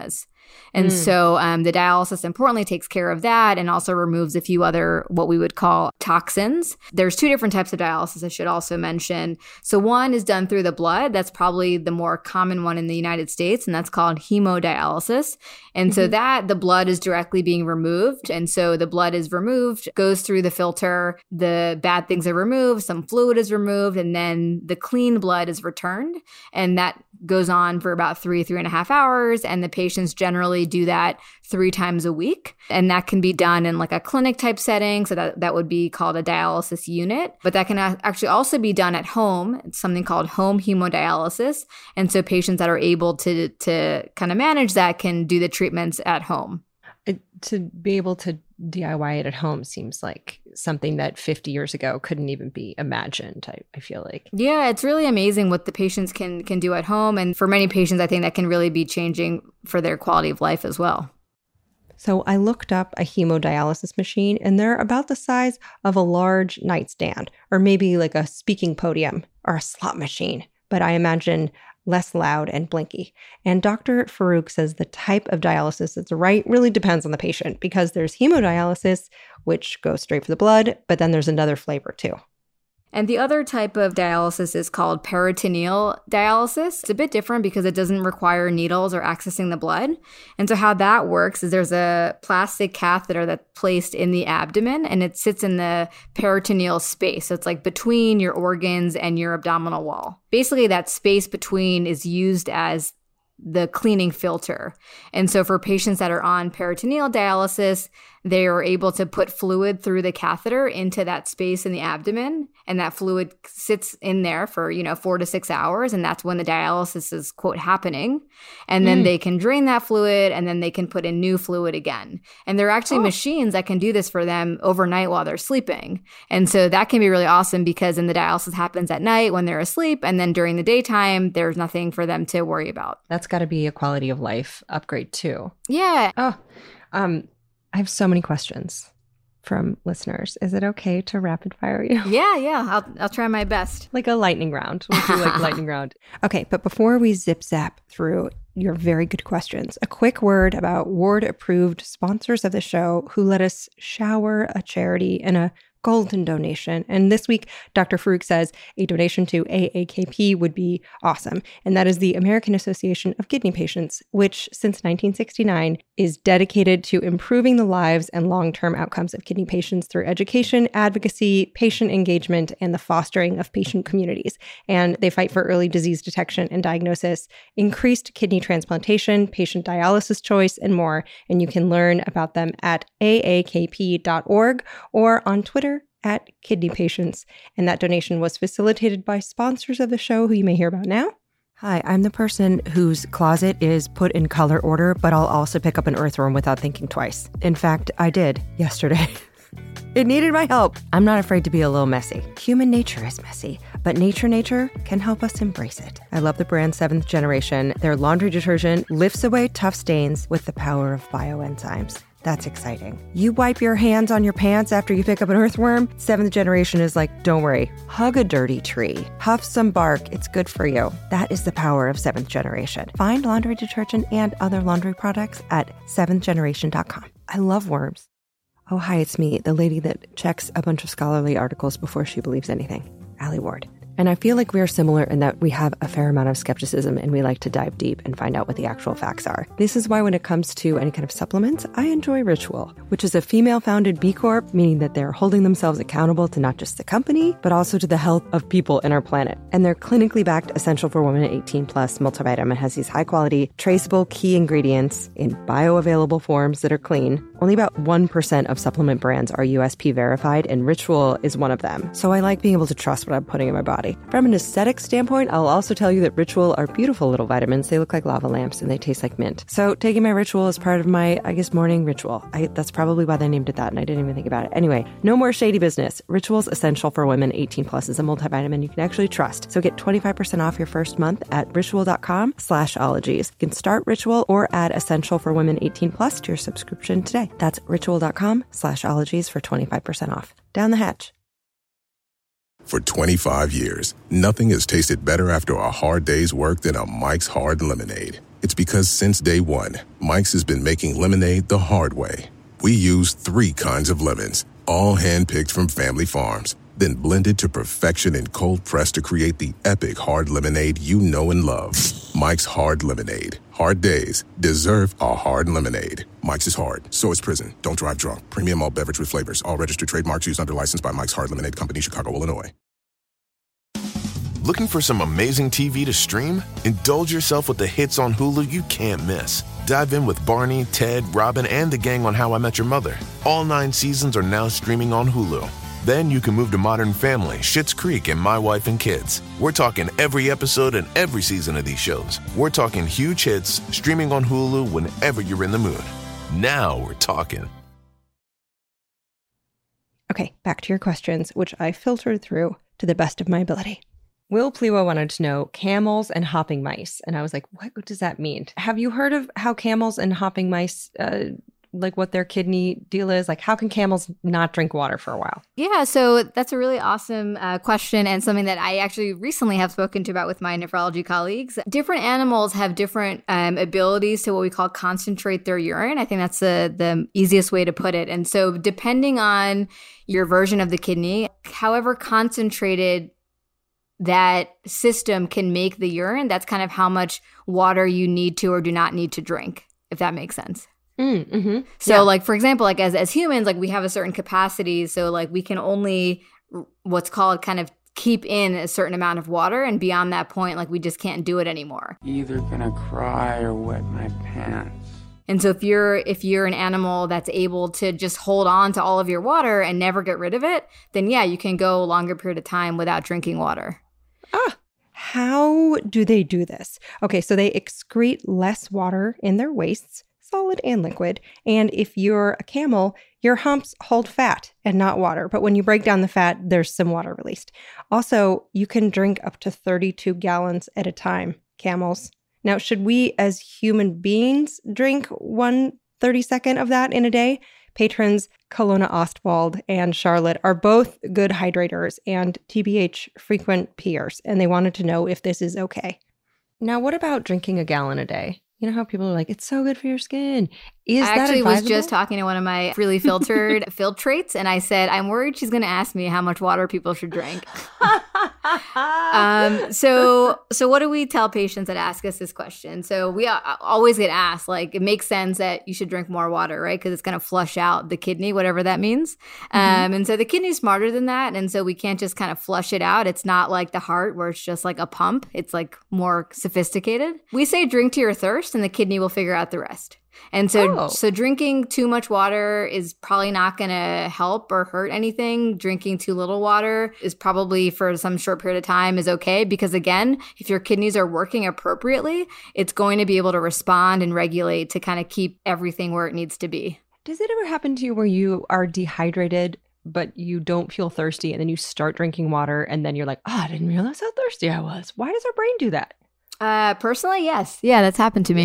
And so the dialysis importantly takes care of that and also removes a few other what we would call toxins. There's 2 different types of dialysis I should also mention. So one is done through the blood. That's probably the more common one in the United States, and that's called hemodialysis. And so that the blood is directly being removed. And so the blood is removed, goes through the filter, the bad things are removed, some fluid is removed, and then the clean blood is returned. And that goes on for about 3.5 hours. And the patients generally do that 3 times a week. And that can be done in like a clinic type setting. So that would be called a dialysis unit. But that can actually also be done at home. It's something called home hemodialysis. And so patients that are able to kind of manage that can do the treatments at home. To be able to DIY it at home seems like something that 50 years ago couldn't even be imagined, I feel like. Yeah, it's really amazing what the patients can do at home. And for many patients, I think that can really be changing for their quality of life as well. So I looked up a hemodialysis machine, and they're about the size of a large nightstand, or maybe like a speaking podium or a slot machine. But I imagine less loud and blinky. And Dr. Farooq says the type of dialysis that's right really depends on the patient, because there's hemodialysis, which goes straight for the blood, but then there's another flavor too. And the other type of dialysis is called peritoneal dialysis. It's a bit different because it doesn't require needles or accessing the blood. And so how that works is there's a plastic catheter that's placed in the abdomen, and it sits in the peritoneal space. So it's like between your organs and your abdominal wall. Basically, that space between is used as the cleaning filter. And so for patients that are on peritoneal dialysis, they are able to put fluid through the catheter into that space in the abdomen. And that fluid sits in there for, 4 to 6 hours. And that's when the dialysis is, quote, happening. And then they can drain that fluid, and then they can put in new fluid again. And there are actually machines that can do this for them overnight while they're sleeping. And so that can be really awesome, because then the dialysis happens at night when they're asleep. And then during the daytime, there's nothing for them to worry about. That's got to be a quality of life upgrade too. Yeah. I have so many questions from listeners. Is it okay to rapid fire you? Yeah. I'll try my best. Like a lightning round. We'll do like lightning round. Okay, but before we zip zap through your very good questions, a quick word about Ward-approved sponsors of the show who let us shower a charity in a golden donation. And this week, Dr. Farooq says a donation to AAKP would be awesome. And that is the American Association of Kidney Patients, which since 1969 is dedicated to improving the lives and long-term outcomes of kidney patients through education, advocacy, patient engagement, and the fostering of patient communities. And they fight for early disease detection and diagnosis, increased kidney transplantation, patient dialysis choice, and more. And you can learn about them at aakp.org or on Twitter at Kidney Patients. And that donation was facilitated by sponsors of the show who you may hear about now. Hi, I'm the person whose closet is put in color order, but I'll also pick up an earthworm without thinking twice. In fact, I did yesterday. It needed my help. I'm not afraid to be a little messy. Human nature is messy, but nature can help us embrace it. I love the brand 7th Generation. Their laundry detergent lifts away tough stains with the power of bioenzymes. That's exciting. You wipe your hands on your pants after you pick up an earthworm? 7th Generation is like, don't worry, hug a dirty tree, huff some bark, it's good for you. That is the power of 7th Generation. Find laundry detergent and other laundry products at 7thgeneration.com. I love worms. Oh, hi, it's me, the lady that checks a bunch of scholarly articles before she believes anything, Alie Ward. And I feel like we are similar in that we have a fair amount of skepticism and we like to dive deep and find out what the actual facts are. This is why when it comes to any kind of supplements, I enjoy Ritual, which is a female-founded B Corp, meaning that they're holding themselves accountable to not just the company, but also to the health of people in our planet. And their clinically backed Essential for Women 18 Plus multivitamin has these high-quality, traceable key ingredients in bioavailable forms that are clean. Only about 1% of supplement brands are USP verified, and Ritual is one of them. So I like being able to trust what I'm putting in my body. From an aesthetic standpoint, I'll also tell you that Ritual are beautiful little vitamins. They look like lava lamps and they taste like mint. So taking my Ritual is part of my, morning ritual. That's probably why they named it that, and I didn't even think about it. Anyway, no more shady business. Ritual's Essential for Women 18 Plus is a multivitamin you can actually trust. So get 25% off your first month at ritual.com/ologies. You can start Ritual or add Essential for Women 18 Plus to your subscription today. That's ritual.com/ologies for 25% off. Down the hatch. For 25 years, nothing has tasted better after a hard day's work than a Mike's Hard Lemonade. It's because since day one, Mike's has been making lemonade the hard way. We use 3 kinds of lemons, all hand-picked from family farms, then blended to perfection in cold press to create the epic hard lemonade you know and love. Mike's Hard Lemonade. Hard days deserve a hard lemonade. Mike's is hard, so is prison. Don't drive drunk. Premium malt beverage with flavors. All registered trademarks used under license by Mike's Hard Lemonade Company, Chicago, Illinois. Looking for some amazing TV to stream? Indulge yourself with the hits on Hulu you can't miss. Dive in with Barney, Ted, Robin, and the gang on How I Met Your Mother. All 9 seasons are now streaming on Hulu. Then you can move to Modern Family, Schitt's Creek, and My Wife and Kids. We're talking every episode and every season of these shows. We're talking huge hits, streaming on Hulu whenever you're in the mood. Now we're talking. Okay, back to your questions, which I filtered through to the best of my ability. Will Plewa wanted to know camels and hopping mice. And I was like, what does that mean? Have you heard of how camels and hopping mice, like what their kidney deal is? Like, how can camels not drink water for a while? Yeah, so that's a really awesome question, and something that I actually recently have spoken to about with my nephrology colleagues. Different animals have different abilities to what we call concentrate their urine. I think that's the easiest way to put it. And so depending on your version of the kidney, however concentrated that system can make the urine, that's kind of how much water you need to or do not need to drink, if that makes sense. Mm-hmm. So, yeah. Like, for example, like as humans, like we have a certain capacity. So like we can only what's called kind of keep in a certain amount of water. And beyond that point, like we just can't do it anymore. Either gonna cry or wet my pants. And so if you're an animal that's able to just hold on to all of your water and never get rid of it, then yeah, you can go a longer period of time without drinking water. How do they do this? Okay, so they excrete less water in their wastes, solid and liquid. And if you're a camel, your humps hold fat and not water. But when you break down the fat, there's some water released. Also, you can drink up to 32 gallons at a time, camels. Now, should we as human beings drink 1/32 of that in a day? Patrons Kalona Ostwald and Charlotte are both good hydrators and TBH frequent peers, and they wanted to know if this is okay. Now, what about drinking a gallon a day? You know how people are like, it's so good for your skin. I actually was just talking to one of my freely filtered filtrates, and I said, I'm worried she's going to ask me how much water people should drink. So what do we tell patients that ask us this question? So we always get asked, like, it makes sense that you should drink more water, right? Because it's going to flush out the kidney, whatever that means. And so the kidney's smarter than that. And so we can't just kind of flush it out. It's not like the heart where it's just like a pump. It's like more sophisticated. We say drink to your thirst and the kidney will figure out the rest. And so drinking too much water is probably not going to help or hurt anything. Drinking too little water is probably for some short period of time is okay. Because again, if your kidneys are working appropriately, it's going to be able to respond and regulate to kind of keep everything where it needs to be. Does it ever happen to you where you are dehydrated, but you don't feel thirsty and then you start drinking water and then you're like, I didn't realize how thirsty I was. Why does our brain do that? Personally, yes. Yeah, that's happened to me.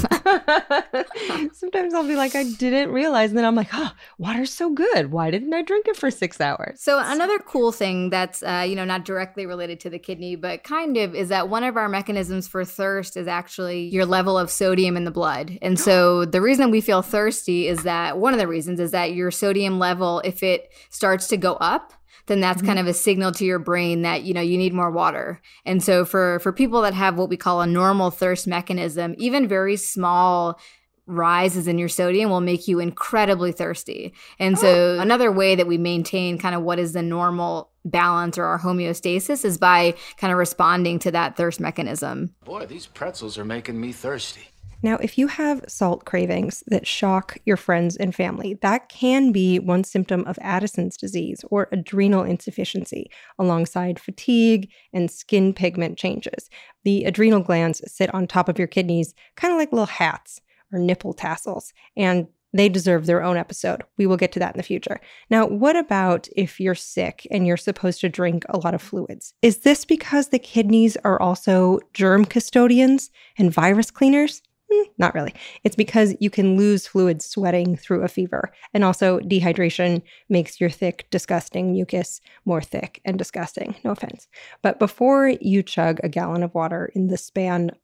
Sometimes I'll be like, I didn't realize. And then I'm like, water's so good. Why didn't I drink it for 6 hours? So another cool thing that's, not directly related to the kidney, but kind of is that one of our mechanisms for thirst is actually your level of sodium in the blood. And so the reason we feel thirsty is that one of the reasons is that your sodium level, if it starts to go up, then that's kind of a signal to your brain that, you need more water. And so for people that have what we call a normal thirst mechanism, even very small rises in your sodium will make you incredibly thirsty. And so another way that we maintain kind of what is the normal balance or our homeostasis is by kind of responding to that thirst mechanism. Boy, these pretzels are making me thirsty. Now, if you have salt cravings that shock your friends and family, that can be one symptom of Addison's disease or adrenal insufficiency, alongside fatigue and skin pigment changes. The adrenal glands sit on top of your kidneys, kind of like little hats or nipple tassels, and they deserve their own episode. We will get to that in the future. Now, what about if you're sick and you're supposed to drink a lot of fluids? Is this because the kidneys are also germ custodians and virus cleaners? Not really. It's because you can lose fluid sweating through a fever. And also dehydration makes your thick, disgusting mucus more thick and disgusting. No offense. But before you chug a gallon of water in the span of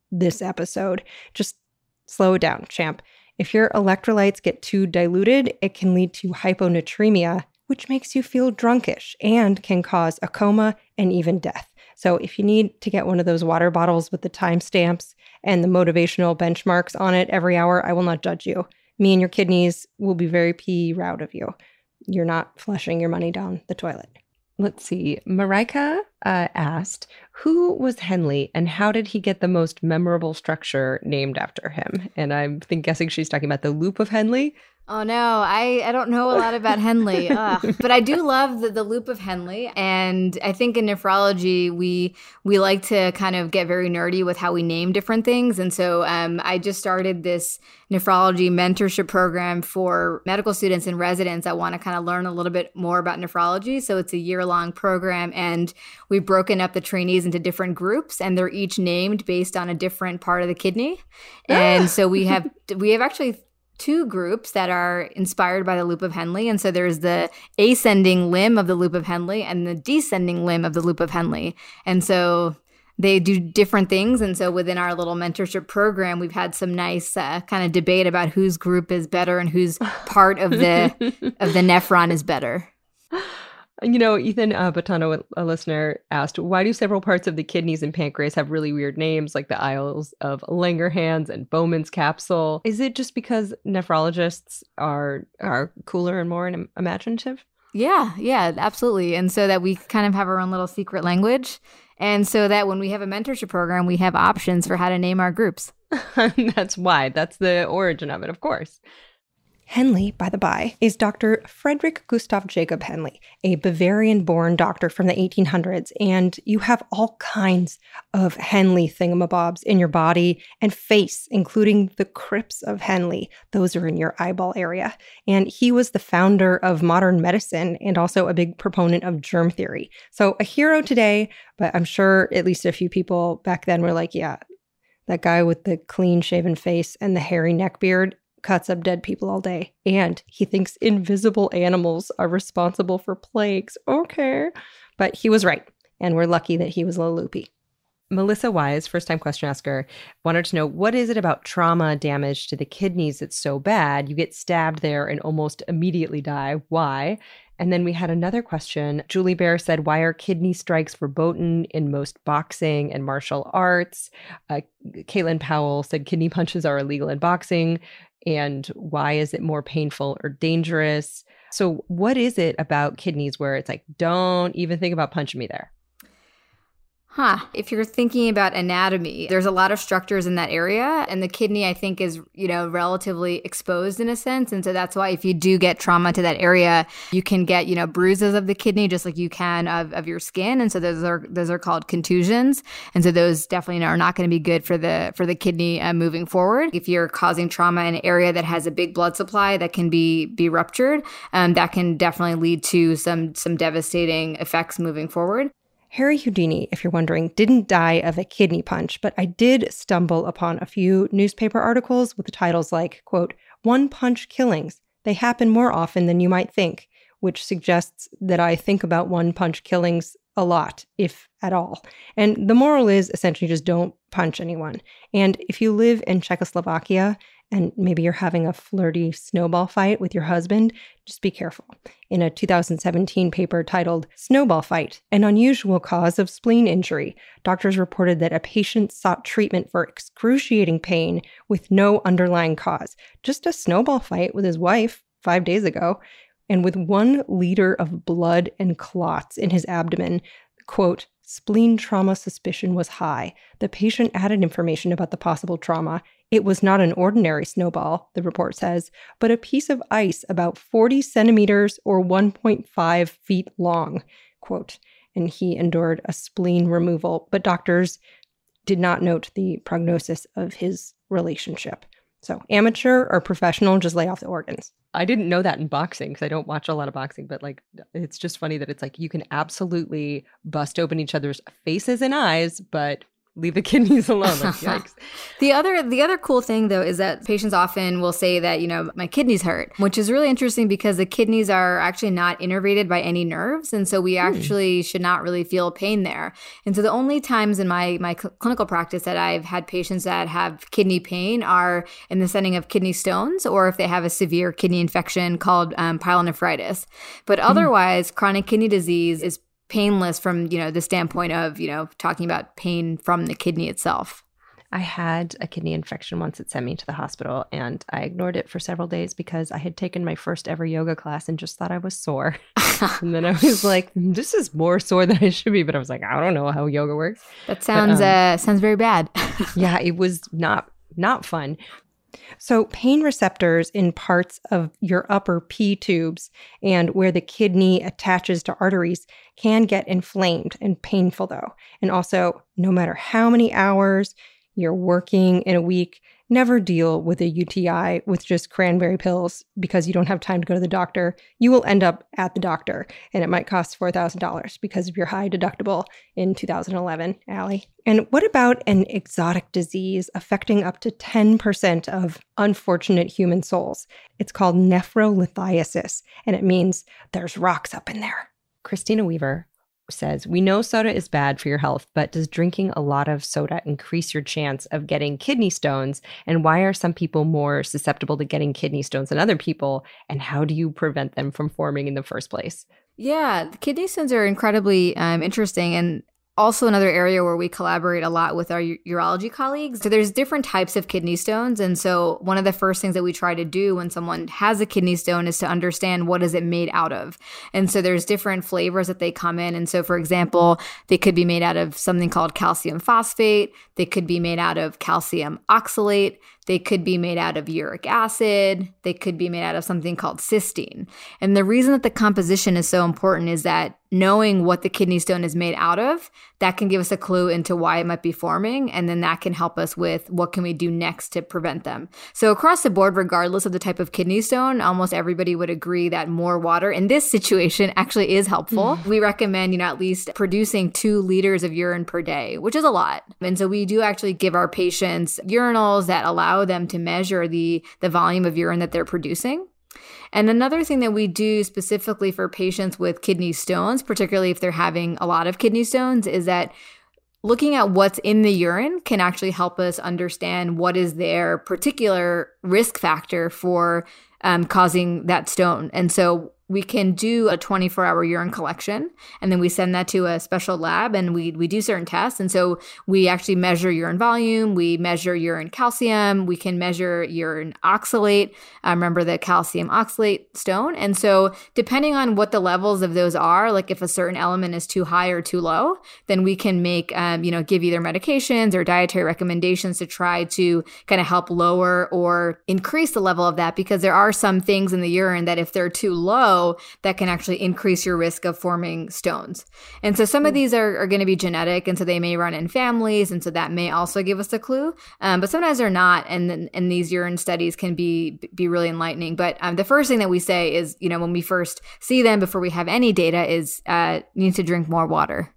this episode. Just slow it down, champ. If your electrolytes get too diluted, it can lead to hyponatremia, which makes you feel drunkish and can cause a coma and even death. So if you need to get one of those water bottles with the timestamps and the motivational benchmarks on it every hour, I will not judge you. Me and your kidneys will be very proud of you. You're not flushing your money down the toilet. Let's see. Marika asked, who was Henley and how did he get the most memorable structure named after him? And I'm guessing she's talking about the Loop of Henley. Oh, no, I don't know a lot about Henley, but I do love the Loop of Henley. And I think in nephrology, we like to kind of get very nerdy with how we name different things. And so I just started this nephrology mentorship program for medical students and residents that want to kind of learn a little bit more about nephrology. So it's a year-long program, and we've broken up the trainees into different groups, and they're each named based on a different part of the kidney. And so we have actually 2 groups that are inspired by the Loop of Henley. And so there's the ascending limb of the Loop of Henley and the descending limb of the Loop of Henley. And so they do different things. And so within our little mentorship program, we've had some nice kind of debate about whose group is better and whose part of the nephron is better. You know, Ethan Botano, a listener, asked, why do several parts of the kidneys and pancreas have really weird names, like the Isles of Langerhans and Bowman's capsule? Is it just because nephrologists are cooler and more imaginative? Yeah, absolutely. And so that we kind of have our own little secret language. And so that when we have a mentorship program, we have options for how to name our groups. That's why. That's the origin of it, of course. Henley, by the by, is Dr. Frederick Gustav Jacob Henley, a Bavarian-born doctor from the 1800s, and you have all kinds of Henley thingamabobs in your body and face, including the crypts of Henley. Those are in your eyeball area. And he was the founder of modern medicine and also a big proponent of germ theory. So a hero today, but I'm sure at least a few people back then were like, yeah, that guy with the clean-shaven face and the hairy neckbeard cuts up dead people all day. And he thinks invisible animals are responsible for plagues. Okay. But he was right. And we're lucky that he was a little loopy. Melissa Wise, first-time question asker, wanted to know, what is it about trauma damage to the kidneys that's so bad? You get stabbed there and almost immediately die. Why? And then we had another question. Julie Bear said, why are kidney strikes verboten in most boxing and martial arts? Caitlin Powell said, kidney punches are illegal in boxing. And why is it more painful or dangerous? So what is it about kidneys where it's like, don't even think about punching me there? If you're thinking about anatomy, there's a lot of structures in that area. And the kidney, I think, is, relatively exposed in a sense. And so that's why if you do get trauma to that area, you can get, bruises of the kidney just like you can of your skin. And so those are called contusions. And so those definitely are not going to be good for the kidney moving forward. If you're causing trauma in an area that has a big blood supply that can be ruptured, that can definitely lead to some devastating effects moving forward. Harry Houdini, if you're wondering, didn't die of a kidney punch, but I did stumble upon a few newspaper articles with the titles like, quote, one-punch killings. They happen more often than you might think, which suggests that I think about one-punch killings a lot, if at all. And the moral is essentially just don't punch anyone. And if you live in Czechoslovakia and maybe you're having a flirty snowball fight with your husband, just be careful. In a 2017 paper titled Snowball Fight, an Unusual Cause of Spleen Injury, doctors reported that a patient sought treatment for excruciating pain with no underlying cause. Just a snowball fight with his wife 5 days ago. And with 1 liter of blood and clots in his abdomen, quote, spleen trauma suspicion was high. The patient added information about the possible trauma. It was not an ordinary snowball, the report says, but a piece of ice about 40 centimeters or 1.5 feet long, quote. And he endured a spleen removal, but doctors did not note the prognosis of his relationship. So amateur or professional, just lay off the organs. I didn't know that in boxing because I don't watch a lot of boxing, but it's just funny that it's like you can absolutely bust open each other's faces and eyes, but leave the kidneys alone. Like, yikes. The other cool thing, though, is that patients often will say that, my kidneys hurt, which is really interesting because the kidneys are actually not innervated by any nerves. And so we actually should not really feel pain there. And so the only times in my clinical practice that I've had patients that have kidney pain are in the setting of kidney stones or if they have a severe kidney infection called pyelonephritis. But otherwise, chronic kidney disease is painless from, the standpoint of, talking about pain from the kidney itself. I had a kidney infection once that sent me to the hospital, and I ignored it for several days because I had taken my first ever yoga class and just thought I was sore. And then I was like, this is more sore than I should be. But I was like, I don't know how yoga works. That sounds sounds very bad. Yeah, it was not fun. So pain receptors in parts of your upper P tubes and where the kidney attaches to arteries can get inflamed and painful, though. And also, no matter how many hours you're working in a week, never deal with a UTI with just cranberry pills because you don't have time to go to the doctor. You will end up at the doctor, and it might cost $4,000 because of your high deductible in 2011, Allie. And what about an exotic disease affecting up to 10% of unfortunate human souls? It's called nephrolithiasis, and it means there's rocks up in there. Christina Weaver says, we know soda is bad for your health, but does drinking a lot of soda increase your chance of getting kidney stones? And why are some people more susceptible to getting kidney stones than other people? And how do you prevent them from forming in the first place? Yeah, the kidney stones are incredibly interesting, and also another area where we collaborate a lot with our urology colleagues. So there's different types of kidney stones. And so one of the first things that we try to do when someone has a kidney stone is to understand what is it made out of. And so there's different flavors that they come in. And so, for example, they could be made out of something called calcium phosphate. They could be made out of calcium oxalate. They could be made out of uric acid. They could be made out of something called cysteine. And the reason that the composition is so important is that knowing what the kidney stone is made out of, that can give us a clue into why it might be forming. And then that can help us with what can we do next to prevent them. So across the board, regardless of the type of kidney stone, almost everybody would agree that more water in this situation actually is helpful. We recommend, at least producing 2 liters of urine per day, which is a lot. And so we do actually give our patients urinals that allow them to measure the volume of urine that they're producing. And another thing that we do specifically for patients with kidney stones, particularly if they're having a lot of kidney stones, is that looking at what's in the urine can actually help us understand what is their particular risk factor for causing that stone. And so we can do a 24-hour urine collection, and then we send that to a special lab, and we do certain tests. And so we actually measure urine volume, we measure urine calcium, we can measure urine oxalate, remember the calcium oxalate stone. And so depending on what the levels of those are, like if a certain element is too high or too low, then we can make, give either medications or dietary recommendations to try to kind of help lower or increase the level of that, because there are some things in the urine that if they're too low, that can actually increase your risk of forming stones. And so some of these are going to be genetic, and so they may run in families, and so that may also give us a clue. But sometimes they're not, and these urine studies can be really enlightening. But the first thing that we say is, when we first see them, before we have any data, is you need to drink more water.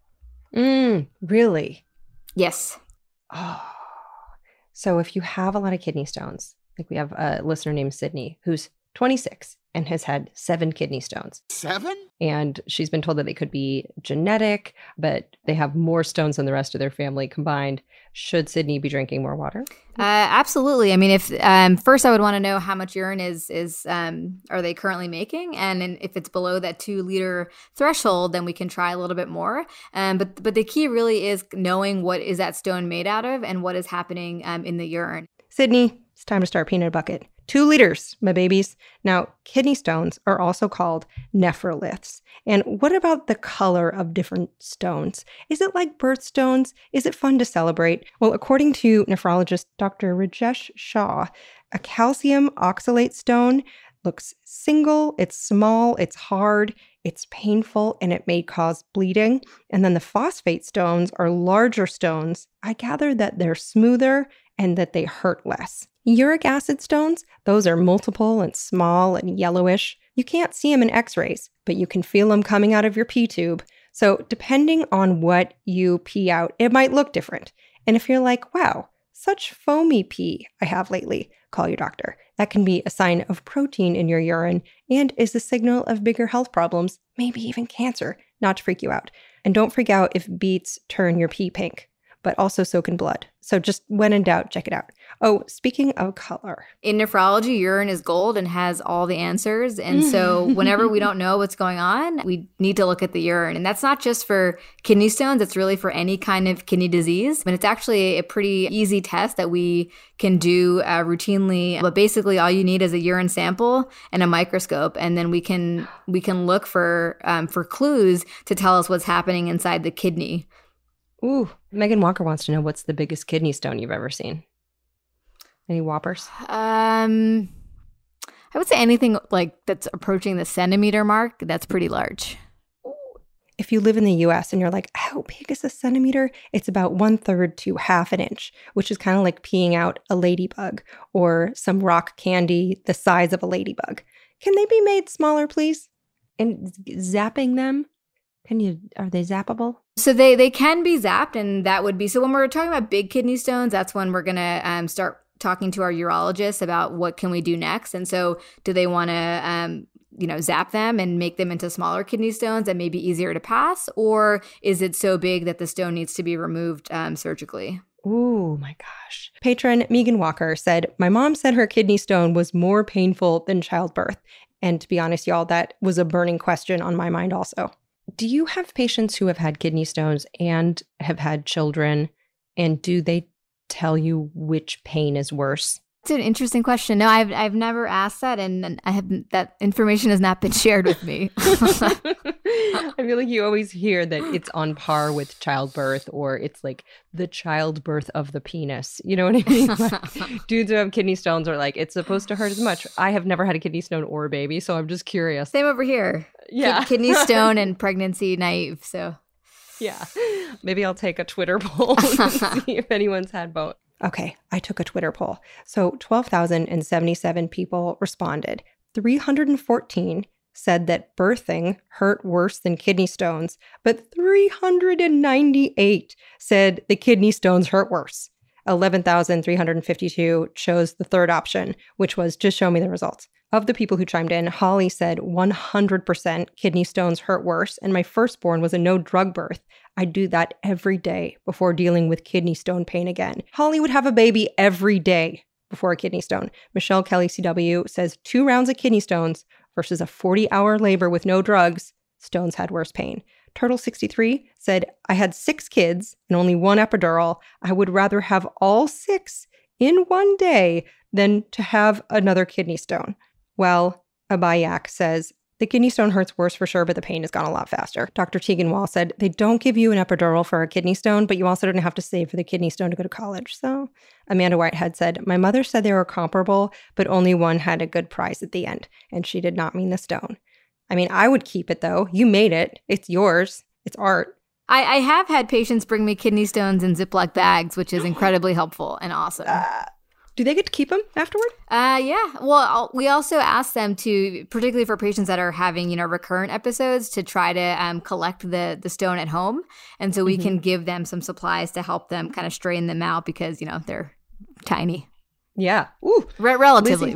Really? Yes. Oh. So if you have a lot of kidney stones, like we have a listener named Sydney who's 26 and has had 7 kidney stones. 7? And she's been told that they could be genetic, but they have more stones than the rest of their family combined. Should Sydney be drinking more water? Absolutely. I mean, if first I would want to know how much urine is are they currently making, and if it's below that 2-liter threshold, then we can try a little bit more. But the key really is knowing what is that stone made out of and what is happening in the urine. Sydney, it's time to start peanut bucket. 2 liters, my babies. Now, kidney stones are also called nephroliths. And what about the color of different stones? Is it like birthstones? Is it fun to celebrate? Well, according to nephrologist Dr. Rajesh Shah, a calcium oxalate stone looks single, it's small, it's hard, it's painful, and it may cause bleeding. And then the phosphate stones are larger stones. I gather that they're smoother and that they hurt less. Uric acid stones, those are multiple and small and yellowish. You can't see them in x-rays, but you can feel them coming out of your pee tube. So depending on what you pee out, it might look different. And if you're like, wow, such foamy pee I have lately, call your doctor. That can be a sign of protein in your urine and is a signal of bigger health problems, maybe even cancer, not to freak you out. And don't freak out if beets turn your pee pink, but also soak in blood. So just when in doubt, check it out. Oh, speaking of color. In nephrology, urine is gold and has all the answers. And so whenever we don't know what's going on, we need to look at the urine. And that's not just for kidney stones. It's really for any kind of kidney disease. And it's actually a pretty easy test that we can do routinely. But basically, all you need is a urine sample and a microscope. And then we can look for clues to tell us what's happening inside the kidney. Ooh, Megan Walker wants to know, what's the biggest kidney stone you've ever seen? Any whoppers? I would say anything like that's approaching the centimeter mark. That's pretty large. If you live in the US and you're like, how big is a centimeter? It's about 1/3 to half an inch, which is kind of like peeing out a ladybug or some rock candy the size of a ladybug. Can they be made smaller, please? And zapping them? Are they zappable? So they can be zapped, and that would be, so when we're talking about big kidney stones, that's when we're going to start talking to our urologist about what can we do next. And so do they want to, zap them and make them into smaller kidney stones that may be easier to pass? Or is it so big that the stone needs to be removed surgically? Ooh, my gosh. Patron Megan Walker said, my mom said her kidney stone was more painful than childbirth. And to be honest, y'all, that was a burning question on my mind also. Do you have patients who have had kidney stones and have had children, and do they tell you which pain is worse? It's an interesting question. No, I've never asked that, and that information has not been shared with me. I feel like you always hear that it's on par with childbirth, or it's like the childbirth of the penis. You know what I mean? Like, dudes who have kidney stones are like, it's supposed to hurt as much. I have never had a kidney stone or a baby, so I'm just curious. Same over here. Yeah. Kidney stone and pregnancy naive, so. Yeah. Maybe I'll take a Twitter poll to see if anyone's had both. Okay, I took a Twitter poll. So 12,077 people responded. 314 said that birthing hurt worse than kidney stones, but 398 said the kidney stones hurt worse. 11,352 chose the third option, which was just show me the results. Of the people who chimed in, Holly said 100% kidney stones hurt worse, and my firstborn was a no-drug birth. I do that every day before dealing with kidney stone pain again. Holly would have a baby every day before a kidney stone. Michelle Kelly CW says 2 rounds of kidney stones versus a 40-hour labor with no drugs. Stones had worse pain. Turtle63 said, I had 6 kids and only 1 epidural. I would rather have all 6 in one day than to have another kidney stone. Well, Abayak says, the kidney stone hurts worse for sure, but the pain has gone a lot faster. Dr. Tegan Wall said, they don't give you an epidural for a kidney stone, but you also don't have to save for the kidney stone to go to college. So Amanda Whitehead said, my mother said they were comparable, but only one had a good prize at the end. And she did not mean the stone. I mean, I would keep it though. You made it. It's yours. It's art. I have had patients bring me kidney stones in Ziploc bags, which is incredibly helpful and awesome. Do they get to keep them afterward? Yeah. Well, we also ask them to, particularly for patients that are having, recurrent episodes, to try to collect the stone at home. And so we can give them some supplies to help them kind of strain them out because, they're tiny. Yeah. Ooh. Relatively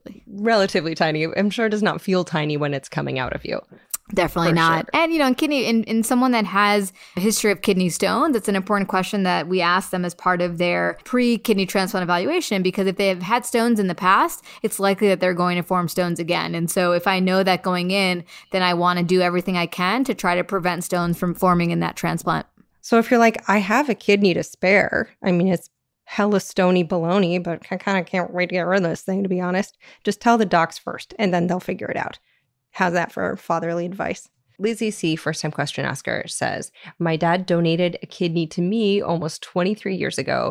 tiny. I'm sure it does not feel tiny when it's coming out of you. Definitely not. Sure. And, in someone that has a history of kidney stones, it's an important question that we ask them as part of their pre-kidney transplant evaluation, because if they have had stones in the past, it's likely that they're going to form stones again. And so if I know that going in, then I want to do everything I can to try to prevent stones from forming in that transplant. So if you're like, I have a kidney to spare, I mean, it's hella stony baloney, but I kind of can't wait to get rid of this thing, to be honest. Just tell the docs first, and then they'll figure it out. How's that for fatherly advice? Lizzie C., first-time question asker, says, my dad donated a kidney to me almost 23 years ago.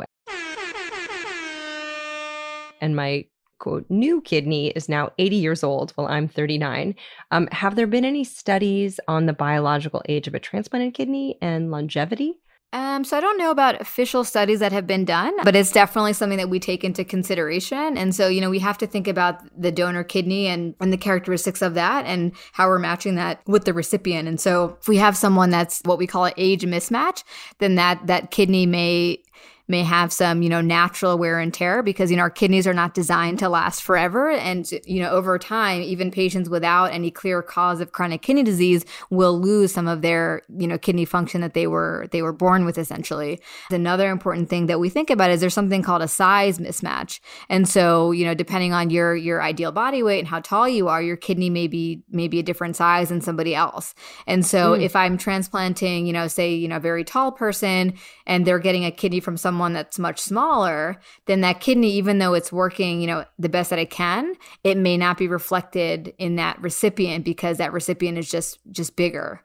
And my, quote, new kidney is now 80 years old while I'm 39. Have there been any studies on the biological age of a transplanted kidney and longevity? So I don't know about official studies that have been done, but it's definitely something that we take into consideration. And so, we have to think about the donor kidney and the characteristics of that and how we're matching that with the recipient. And so if we have someone that's what we call an age mismatch, then that kidney may may have some, natural wear and tear because, our kidneys are not designed to last forever. And, over time, even patients without any clear cause of chronic kidney disease will lose some of their, kidney function that they were born with, essentially. Another important thing that we think about is there's something called a size mismatch. And so, depending on your ideal body weight and how tall you are, your kidney may be a different size than somebody else. And so if I'm transplanting, say, a very tall person and they're getting a kidney from someone that's much smaller, then that kidney, even though it's working, the best that it can, it may not be reflected in that recipient because that recipient is just bigger.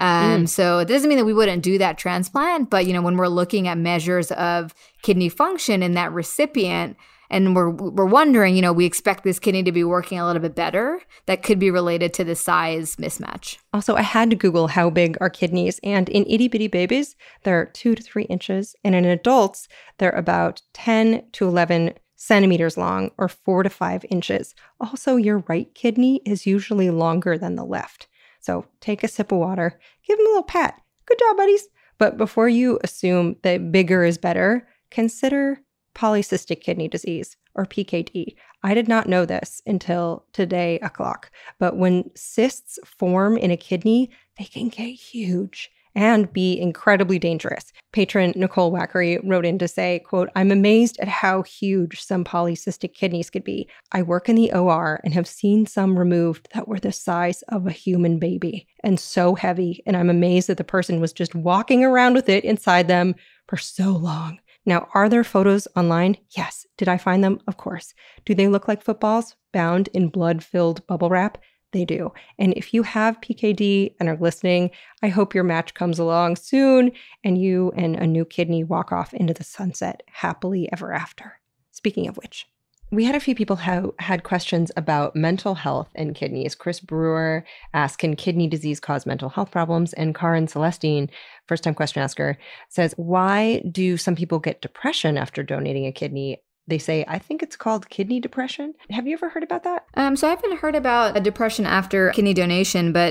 So it doesn't mean that we wouldn't do that transplant, but, when we're looking at measures of kidney function in that recipient, and we're wondering, we expect this kidney to be working a little bit better. That could be related to the size mismatch. Also, I had to Google how big are kidneys. And in itty bitty babies, they're 2 to 3 inches. And in adults, they're about 10 to 11 centimeters long or 4 to 5 inches. Also, your right kidney is usually longer than the left. So take a sip of water, give them a little pat. Good job, buddies. But before you assume that bigger is better, consider polycystic kidney disease, or PKD. I did not know this until today o'clock, but when cysts form in a kidney, they can get huge and be incredibly dangerous. Patron Nicole Wackery wrote in to say, quote, "I'm amazed at how huge some polycystic kidneys could be. I work in the OR and have seen some removed that were the size of a human baby and so heavy, and I'm amazed that the person was just walking around with it inside them for so long." Now, are there photos online? Yes. Did I find them? Of course. Do they look like footballs bound in blood-filled bubble wrap? They do. And if you have PKD and are listening, I hope your match comes along soon and you and a new kidney walk off into the sunset happily ever after. Speaking of which, we had a few people who had questions about mental health and kidneys. Chris Brewer asked, can kidney disease cause mental health problems? And Karen Celestine, first-time question asker, says, why do some people get depression after donating a kidney? They say, I think it's called kidney depression. Have you ever heard about that? So I haven't heard about a depression after kidney donation, but,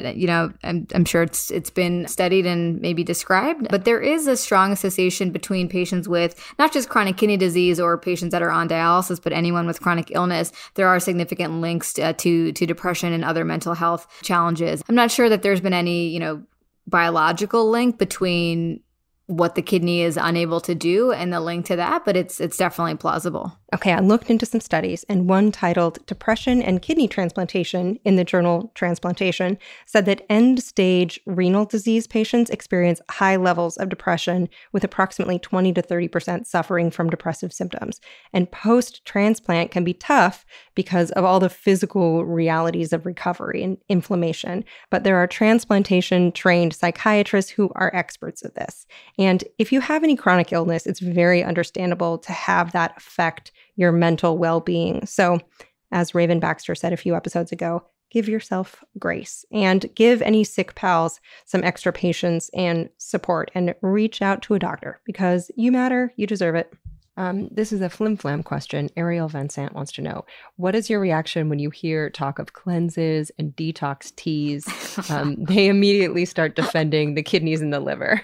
I'm sure it's been studied and maybe described. But there is a strong association between patients with not just chronic kidney disease or patients that are on dialysis, but anyone with chronic illness. There are significant links to depression and other mental health challenges. I'm not sure that there's been any, biological link between what the kidney is unable to do and the link to that, but it's definitely plausible. Okay, I looked into some studies, and one titled Depression and Kidney Transplantation in the journal Transplantation said that end-stage renal disease patients experience high levels of depression with approximately 20 to 30% suffering from depressive symptoms. And post-transplant can be tough because of all the physical realities of recovery and inflammation. But there are transplantation-trained psychiatrists who are experts at this. And if you have any chronic illness, it's very understandable to have that affect your mental well-being. So, as Raven Baxter said a few episodes ago, give yourself grace and give any sick pals some extra patience and support, and reach out to a doctor because you matter, you deserve it. This is a flim-flam question. Ariel Vincent wants to know, what is your reaction when you hear talk of cleanses and detox teas? They immediately start defending the kidneys and the liver.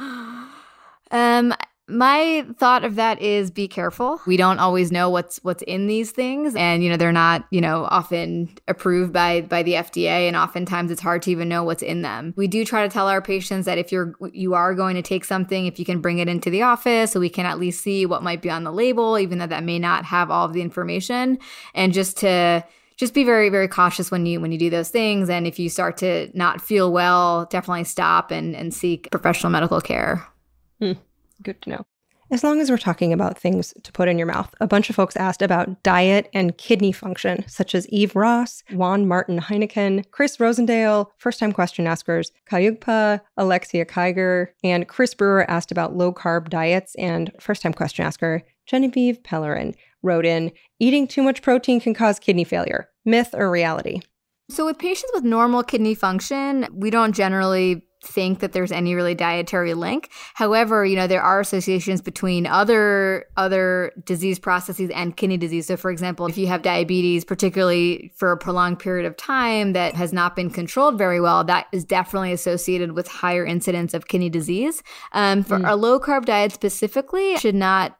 My thought of that is be careful. We don't always know what's in these things, and they're not often approved by the FDA, and oftentimes it's hard to even know what's in them. We do try to tell our patients that if you are going to take something, if you can bring it into the office so we can at least see what might be on the label, even though that may not have all of the information, and just be very, very cautious when you do those things. And if you start to not feel well, definitely stop and seek professional medical care. Good to know. As long as we're talking about things to put in your mouth, a bunch of folks asked about diet and kidney function, such as Eve Ross, Juan Martin Heineken, Chris Rosendale, first-time question askers, Kayugpa, Alexia Kiger, and Chris Brewer asked about low-carb diets, and first-time question asker, Genevieve Pellerin, wrote in, eating too much protein can cause kidney failure. Myth or reality? So with patients with normal kidney function, we don't generally think that there's any really dietary link. However, there are associations between other disease processes and kidney disease. So for example, if you have diabetes, particularly for a prolonged period of time that has not been controlled very well, that is definitely associated with higher incidence of kidney disease. For a low carb diet specifically should not,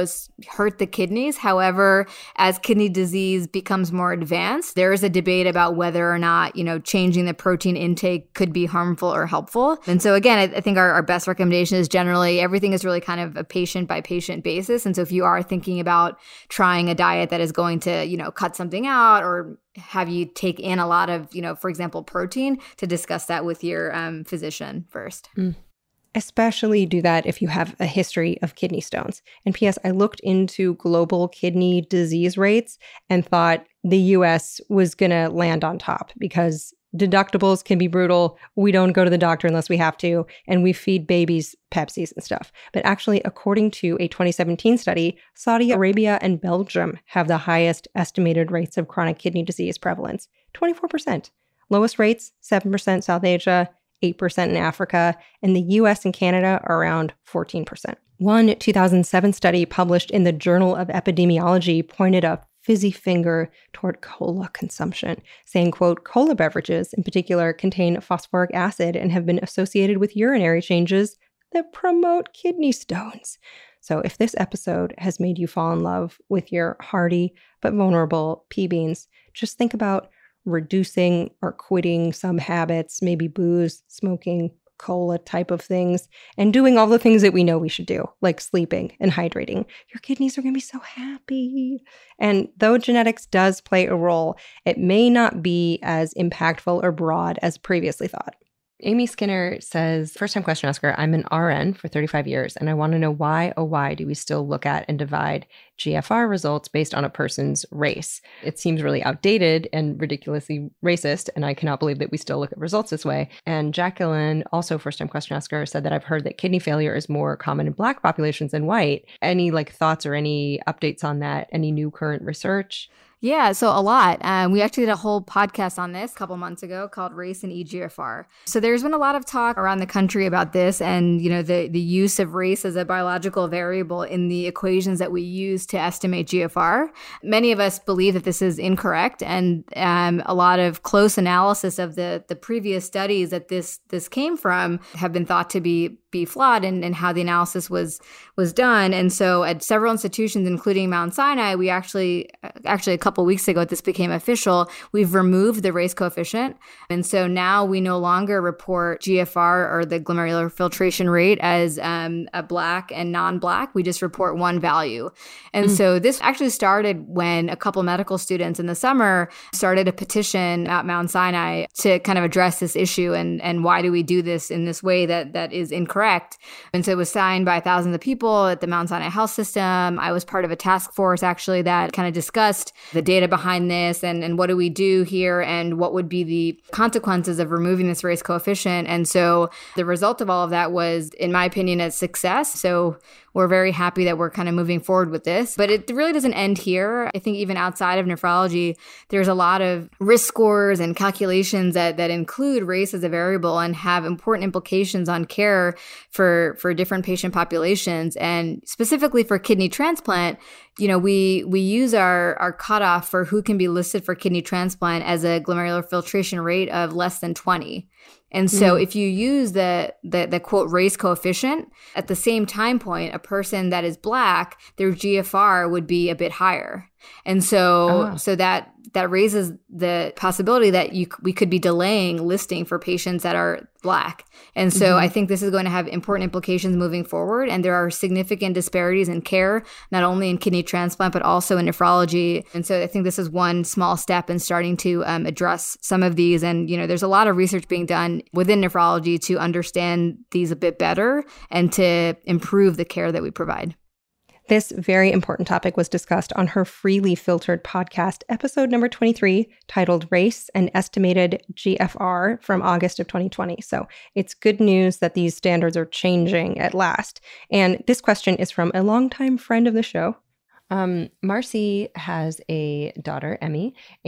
hurt the kidneys. However, as kidney disease becomes more advanced, there is a debate about whether or not, changing the protein intake could be harmful or helpful. And so again, I think our best recommendation is generally everything is really kind of a patient by patient basis. And so if you are thinking about trying a diet that is going to, cut something out or have you take in a lot of, for example, protein, to discuss that with your physician first. Especially do that if you have a history of kidney stones. And P.S., I looked into global kidney disease rates and thought the U.S. was going to land on top because deductibles can be brutal. We don't go to the doctor unless we have to, and we feed babies Pepsis and stuff. But actually, according to a 2017 study, Saudi Arabia and Belgium have the highest estimated rates of chronic kidney disease prevalence, 24%. Lowest rates, 7% South Asia, 8% in Africa, and the US and Canada are around 14%. One 2007 study published in the Journal of Epidemiology pointed a fizzy finger toward cola consumption, saying, quote, cola beverages in particular contain phosphoric acid and have been associated with urinary changes that promote kidney stones. So if this episode has made you fall in love with your hearty but vulnerable pea beans, just think about reducing or quitting some habits, maybe booze, smoking, cola type of things, and doing all the things that we know we should do, like sleeping and hydrating. Your kidneys are going to be so happy. And though genetics does play a role, it may not be as impactful or broad as previously thought. Amy Skinner says, first-time question asker, I'm an RN for 35 years, and I want to know why, oh why, do we still look at and divide GFR results based on a person's race? It seems really outdated and ridiculously racist, and I cannot believe that we still look at results this way. And Jacqueline, also first-time question asker, said that I've heard that kidney failure is more common in Black populations than white. Any thoughts or any updates on that? Any new current research? Yeah, so a lot. We actually did a whole podcast on this a couple months ago called Race and eGFR. So there's been a lot of talk around the country about this and, the use of race as a biological variable in the equations that we use to estimate GFR. Many of us believe that this is incorrect, and a lot of close analysis of the previous studies that this came from have been thought to be flawed in how the analysis was done. And so at several institutions, including Mount Sinai, we actually a couple weeks ago, this became official, we've removed the race coefficient. And so now we no longer report GFR or the glomerular filtration rate as a Black and non-Black. We just report one value. And so this actually started when a couple medical students in the summer started a petition at Mount Sinai to kind of address this issue and why do we do this in this way that is incorrect. And so it was signed by thousands of people at the Mount Sinai Health System. I was part of a task force actually that kind of discussed the data behind this and what do we do here and what would be the consequences of removing this race coefficient. And so the result of all of that was, in my opinion, a success. So we're very happy that we're kind of moving forward with this. But it really doesn't end here. I think even outside of nephrology, there's a lot of risk scores and calculations that include race as a variable and have important implications on care for different patient populations. And specifically for kidney transplant, we use our cutoff for who can be listed for kidney transplant as a glomerular filtration rate of less than 20. And so if you use the quote race coefficient, at the same time point, a person that is Black, their GFR would be a bit higher. And so that raises the possibility that we could be delaying listing for patients that are Black. And so I think this is going to have important implications moving forward. And there are significant disparities in care, not only in kidney transplant, but also in nephrology. And so I think this is one small step in starting to address some of these. And, there's a lot of research being done within nephrology to understand these a bit better and to improve the care that we provide. This very important topic was discussed on her Freely Filtered podcast, episode number 23, titled Race and Estimated GFR from August of 2020. So it's good news that these standards are changing at last. And this question is from a longtime friend of the show. Marcy has a daughter, Emmy, and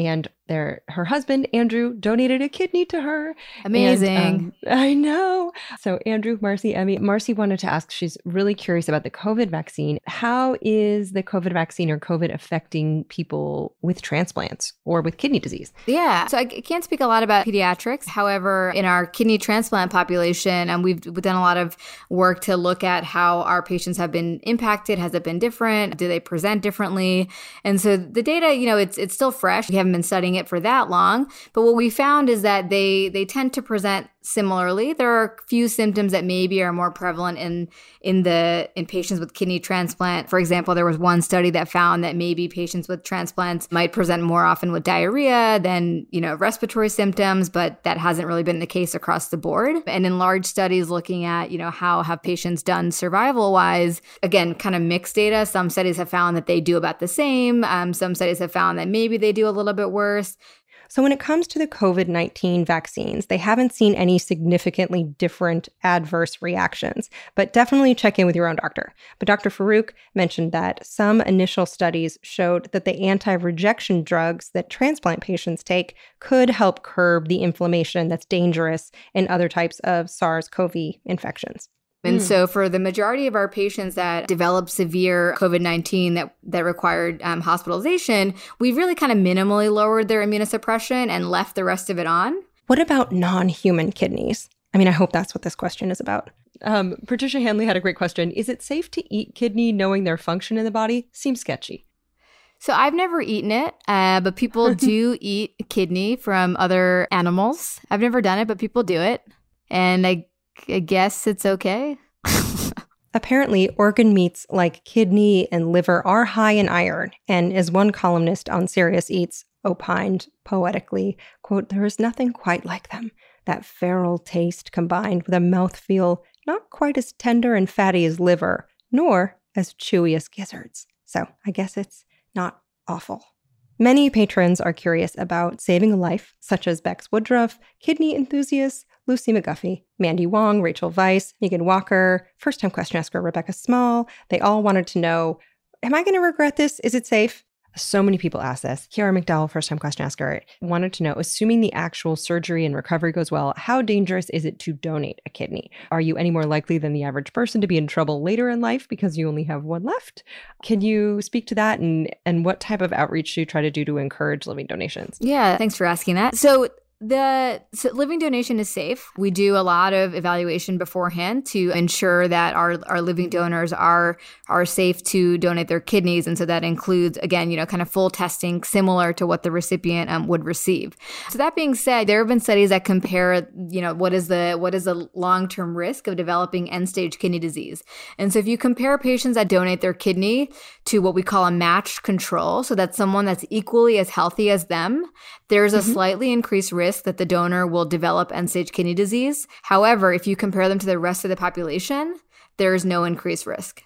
Her husband, Andrew, donated a kidney to her. Amazing. And, I know. So Andrew, Marcy, Emmy. Marcy wanted to ask, she's really curious about the COVID vaccine. How is the COVID vaccine or COVID affecting people with transplants or with kidney disease? Yeah. So I can't speak a lot about pediatrics. However, in our kidney transplant population, we've done a lot of work to look at how our patients have been impacted. Has it been different? Do they present differently? And so the data, it's still fresh. We haven't been studying it for that long. But what we found is that they tend to present similarly. There are a few symptoms that maybe are more prevalent in patients with kidney transplant. For example, there was one study that found that maybe patients with transplants might present more often with diarrhea than, respiratory symptoms, but that hasn't really been the case across the board. And in large studies looking at, how have patients done survival-wise, again, kind of mixed data. Some studies have found that they do about the same. Some studies have found that maybe they do a little bit worse. So when it comes to the COVID-19 vaccines, they haven't seen any significantly different adverse reactions, but definitely check in with your own doctor. But Dr. Farouk mentioned that some initial studies showed that the anti-rejection drugs that transplant patients take could help curb the inflammation that's dangerous in other types of SARS-CoV infections. And so for the majority of our patients that developed severe COVID-19 that required hospitalization, we really kind of minimally lowered their immunosuppression and left the rest of it on. What about non-human kidneys? I hope that's what this question is about. Patricia Hanley had a great question. Is it safe to eat kidney knowing their function in the body? Seems sketchy. So I've never eaten it, but people do eat kidney from other animals. I've never done it, but people do it. And I guess it's okay. Apparently, organ meats like kidney and liver are high in iron. And as one columnist on Serious Eats opined poetically, quote, "There is nothing quite like them. That feral taste combined with a mouthfeel not quite as tender and fatty as liver, nor as chewy as gizzards." So I guess it's not awful. Many patrons are curious about saving a life, such as Bex Woodruff, kidney enthusiasts, Lucy McGuffey, Mandy Wong, Rachel Weiss, Megan Walker, first-time question asker Rebecca Small. They all wanted to know, am I going to regret this? Is it safe? So many people ask this. Kiara McDowell, first-time question asker, wanted to know, assuming the actual surgery and recovery goes well, how dangerous is it to donate a kidney? Are you any more likely than the average person to be in trouble later in life because you only have one left? Can you speak to that and what type of outreach do you try to do to encourage living donations? Yeah, thanks for asking that. So living donation is safe. We do a lot of evaluation beforehand to ensure that our living donors are safe to donate their kidneys. And so that includes, again, kind of full testing similar to what the recipient would receive. So that being said, there have been studies that compare, what is the long-term risk of developing end-stage kidney disease. And so if you compare patients that donate their kidney to what we call a matched control, so that's someone that's equally as healthy as them, there's a slightly increased risk that the donor will develop end-stage kidney disease. However, if you compare them to the rest of the population, there is no increased risk.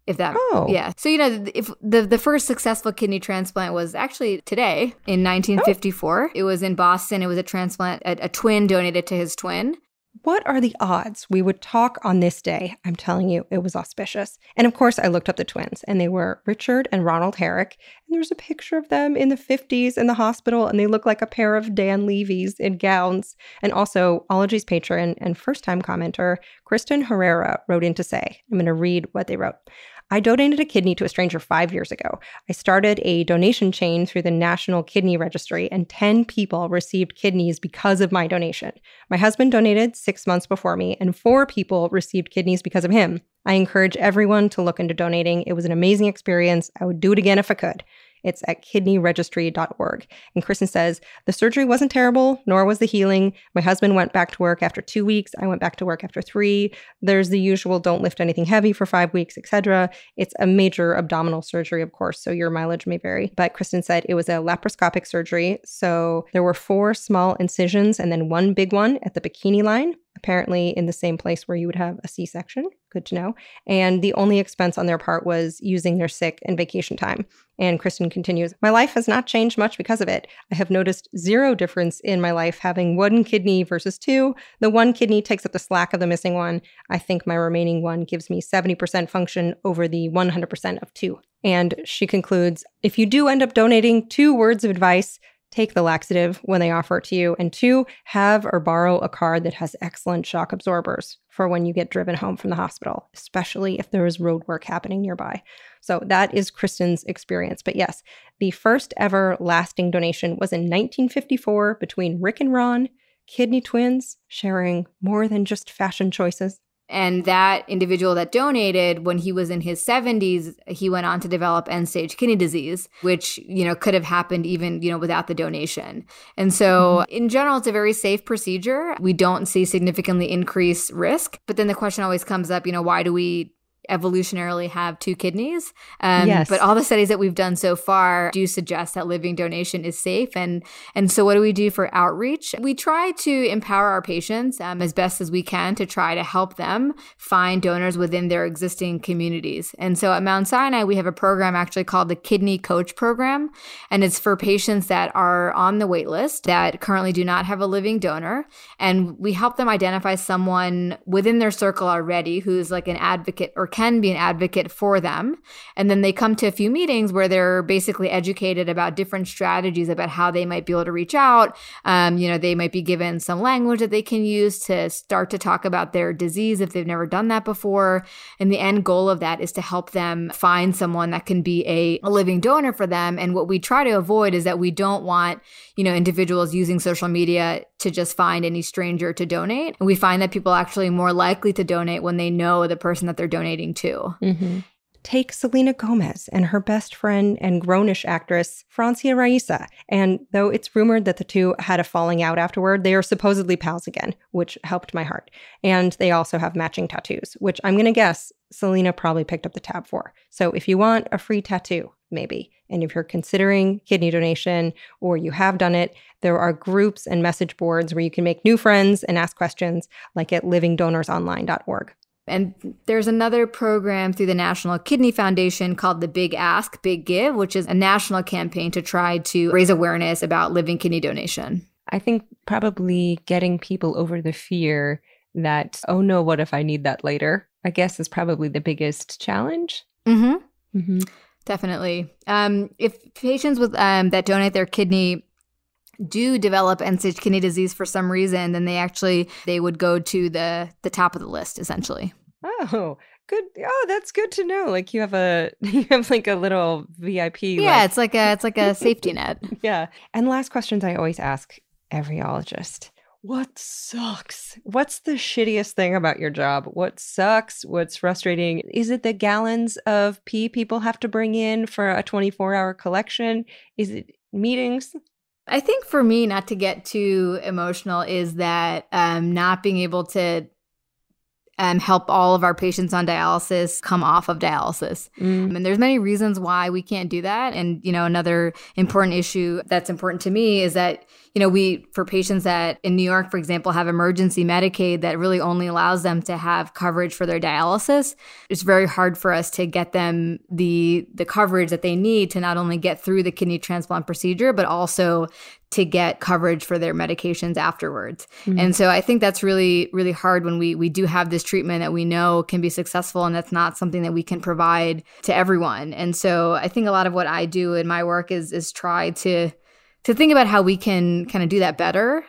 Yeah. So, if the first successful kidney transplant was actually today in 1954. It was in Boston. It was a transplant, a twin donated to his twin. What are the odds we would talk on this day? I'm telling you, it was auspicious. And of course, I looked up the twins, and they were Richard and Ronald Herrick. And there's a picture of them in the 50s in the hospital, and they look like a pair of Dan Levys in gowns. And also, Ologies patron and first-time commenter Kristen Herrera wrote in to say, I'm going to read what they wrote. I donated a kidney to a stranger 5 years ago. I started a donation chain through the National Kidney Registry, and 10 people received kidneys because of my donation. My husband donated 6 months before me, and 4 people received kidneys because of him. I encourage everyone to look into donating. It was an amazing experience. I would do it again if I could. It's at kidneyregistry.org. And Kristen says, the surgery wasn't terrible, nor was the healing. My husband went back to work after 2 weeks. I went back to work after 3. There's the usual don't lift anything heavy for 5 weeks, etc. It's a major abdominal surgery, of course, so your mileage may vary. But Kristen said it was a laparoscopic surgery. So there were 4 small incisions and then 1 big one at the bikini line, apparently in the same place where you would have a C-section. Good to know. And the only expense on their part was using their sick and vacation time. And Kristen continues, my life has not changed much because of it. I have noticed 0 difference in my life having 1 kidney versus 2. The 1 kidney takes up the slack of the missing one. I think my remaining one gives me 70% function over the 100% of 2. And she concludes, if you do end up donating, 2 words of advice. take the laxative when they offer it to you. And 2, have or borrow a car that has excellent shock absorbers for when you get driven home from the hospital, especially if there is road work happening nearby. So that is Kristen's experience. But yes, the first ever lasting donation was in 1954 between Rick and Ron, kidney twins, sharing more than just fashion choices. And that individual that donated, when he was in his 70s, he went on to develop end-stage kidney disease, which, could have happened even, without the donation. And so in general, it's a very safe procedure. We don't see significantly increased risk. But then the question always comes up, why do we evolutionarily have 2 kidneys? Yes. But all the studies that we've done so far do suggest that living donation is safe. And so what do we do for outreach? We try to empower our patients as best as we can to try to help them find donors within their existing communities. And so at Mount Sinai, we have a program actually called the Kidney Coach Program. And it's for patients that are on the wait list that currently do not have a living donor. And we help them identify someone within their circle already who's like an advocate or can be an advocate for them. And then they come to a few meetings where they're basically educated about different strategies about how they might be able to reach out. They might be given some language that they can use to start to talk about their disease if they've never done that before. And the end goal of that is to help them find someone that can be a living donor for them. And what we try to avoid is that we don't want, individuals using social media to just find any stranger to donate. And we find that people are actually more likely to donate when they know the person that they're donating to. Mm-hmm. Take Selena Gomez and her best friend and grownish actress, Francia Raisa. And though it's rumored that the two had a falling out afterward, they are supposedly pals again, which helped my heart. And they also have matching tattoos, which I'm going to guess Selena probably picked up the tab for. So if you want a free tattoo, maybe, and if you're considering kidney donation or you have done it, there are groups and message boards where you can make new friends and ask questions, like at livingdonorsonline.org. And there's another program through the National Kidney Foundation called the Big Ask, Big Give, which is a national campaign to try to raise awareness about living kidney donation. I think probably getting people over the fear that, oh no, what if I need that later, I guess is probably the biggest challenge. Mm-hmm. Mm-hmm. Definitely. If patients with that donate their kidney do develop end-stage kidney disease for some reason, then they would go to the top of the list, essentially. Oh, good. Oh, that's good to know. Like you have like a little VIP. Yeah, it's like a safety net. Yeah. And last questions I always ask every ologist. What sucks? What's the shittiest thing about your job? What sucks? What's frustrating? Is it the gallons of pee people have to bring in for a 24-hour collection? Is it meetings? I think for me, not to get too emotional, is that not being able to help all of our patients on dialysis come off of dialysis. And there's many reasons why we can't do that. And, another important issue that's important to me is that, for patients that in New York, for example, have emergency Medicaid that really only allows them to have coverage for their dialysis, it's very hard for us to get them the coverage that they need to not only get through the kidney transplant procedure, but also to get coverage for their medications afterwards. And so I think that's really, really hard when we do have this treatment that we know can be successful, and that's not something that we can provide to everyone. And so I think a lot of what I do in my work is try to think about how we can kind of do that better.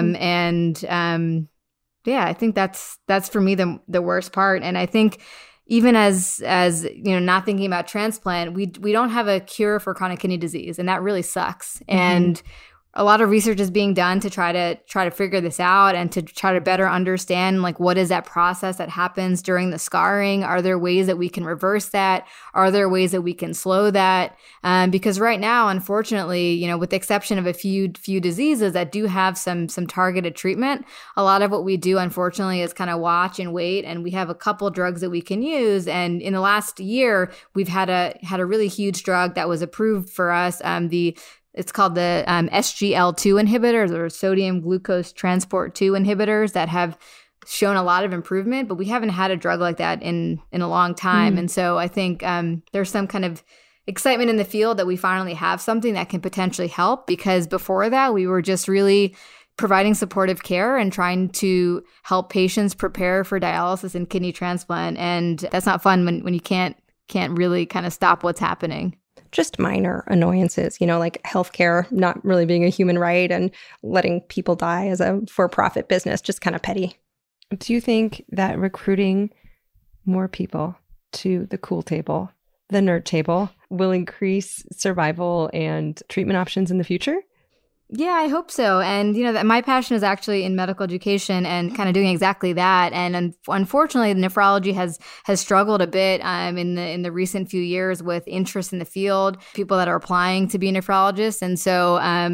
I think that's for me the worst part. And I think even as not thinking about transplant, we don't have a cure for chronic kidney disease, and that really sucks. And a lot of research is being done to try to figure this out and to try to better understand, like, what is that process that happens during the scarring? Are there ways that we can reverse that? Are there ways that we can slow that? Because right now, unfortunately, with the exception of a few diseases that do have some targeted treatment, a lot of what we do, unfortunately, is kind of watch and wait. And we have a couple drugs that we can use. And in the last year, we've had a really huge drug that was approved for us. It's called the SGL2 inhibitors, or sodium glucose transport 2 inhibitors, that have shown a lot of improvement, but we haven't had a drug like that in a long time. And so I think there's some kind of excitement in the field that we finally have something that can potentially help, because before that we were just really providing supportive care and trying to help patients prepare for dialysis and kidney transplant. And that's not fun when you can't really kind of stop what's happening. Just minor annoyances, like healthcare not really being a human right and letting people die as a for-profit business, just kind of petty. Do you think that recruiting more people to the cool table, the nerd table, will increase survival and treatment options in the future? Yeah, I hope so. And, that my passion is actually in medical education and kind of doing exactly that. And unfortunately, nephrology has struggled a bit in the recent few years with interest in the field, people that are applying to be nephrologists. And so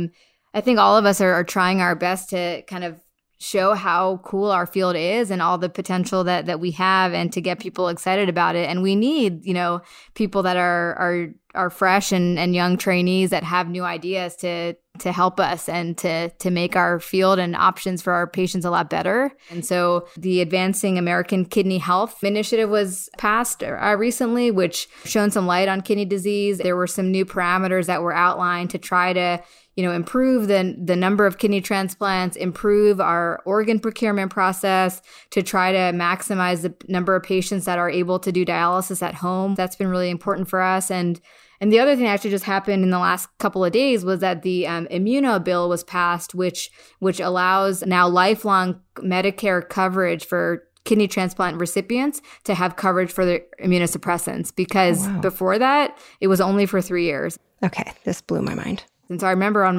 I think all of us are trying our best to kind of show how cool our field is and all the potential that we have, and to get people excited about it. And we need, people that are fresh and young trainees that have new ideas to help us and to make our field and options for our patients a lot better. And so the Advancing American Kidney Health Initiative was passed recently, which shone some light on kidney disease. There were some new parameters that were outlined to try to improve the number of kidney transplants, improve our organ procurement process, to try to maximize the number of patients that are able to do dialysis at home. That's been really important for us. And the other thing that actually just happened in the last couple of days was that the Immuno bill was passed, which allows now lifelong Medicare coverage for kidney transplant recipients to have coverage for the immunosuppressants, because before that, it was only for 3 years. Okay, this blew my mind. And so I remember on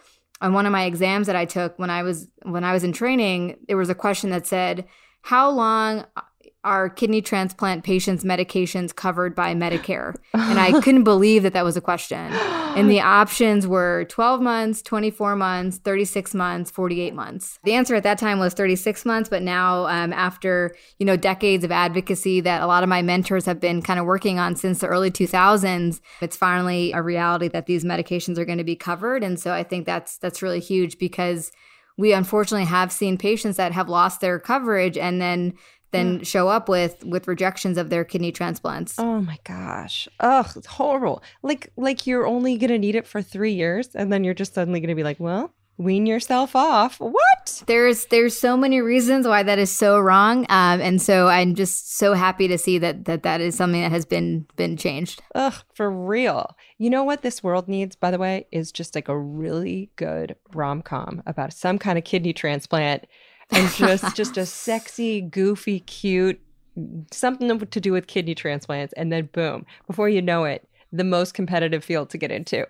one of my exams that I took when I was in training, there was a question that said, how long are kidney transplant patients' medications covered by Medicare? And I couldn't believe that was a question. And the options were 12 months, 24 months, 36 months, 48 months. The answer at that time was 36 months, but now after, decades of advocacy that a lot of my mentors have been kind of working on since the early 2000s, it's finally a reality that these medications are going to be covered. And so I think that's really huge, because we unfortunately have seen patients that have lost their coverage and then show up with rejections of their kidney transplants. Oh my gosh. Oh, it's horrible. Like you're only going to need it for 3 years, and then you're just suddenly going to be like, well, wean yourself off. What? There's so many reasons why that is so wrong. And so I'm just so happy to see that is something that has been changed. Ugh, for real. You know what this world needs, by the way, is just like a really good rom-com about some kind of kidney transplant. And just a sexy, goofy, cute, something to do with kidney transplants. And then boom, before you know it, the most competitive field to get into,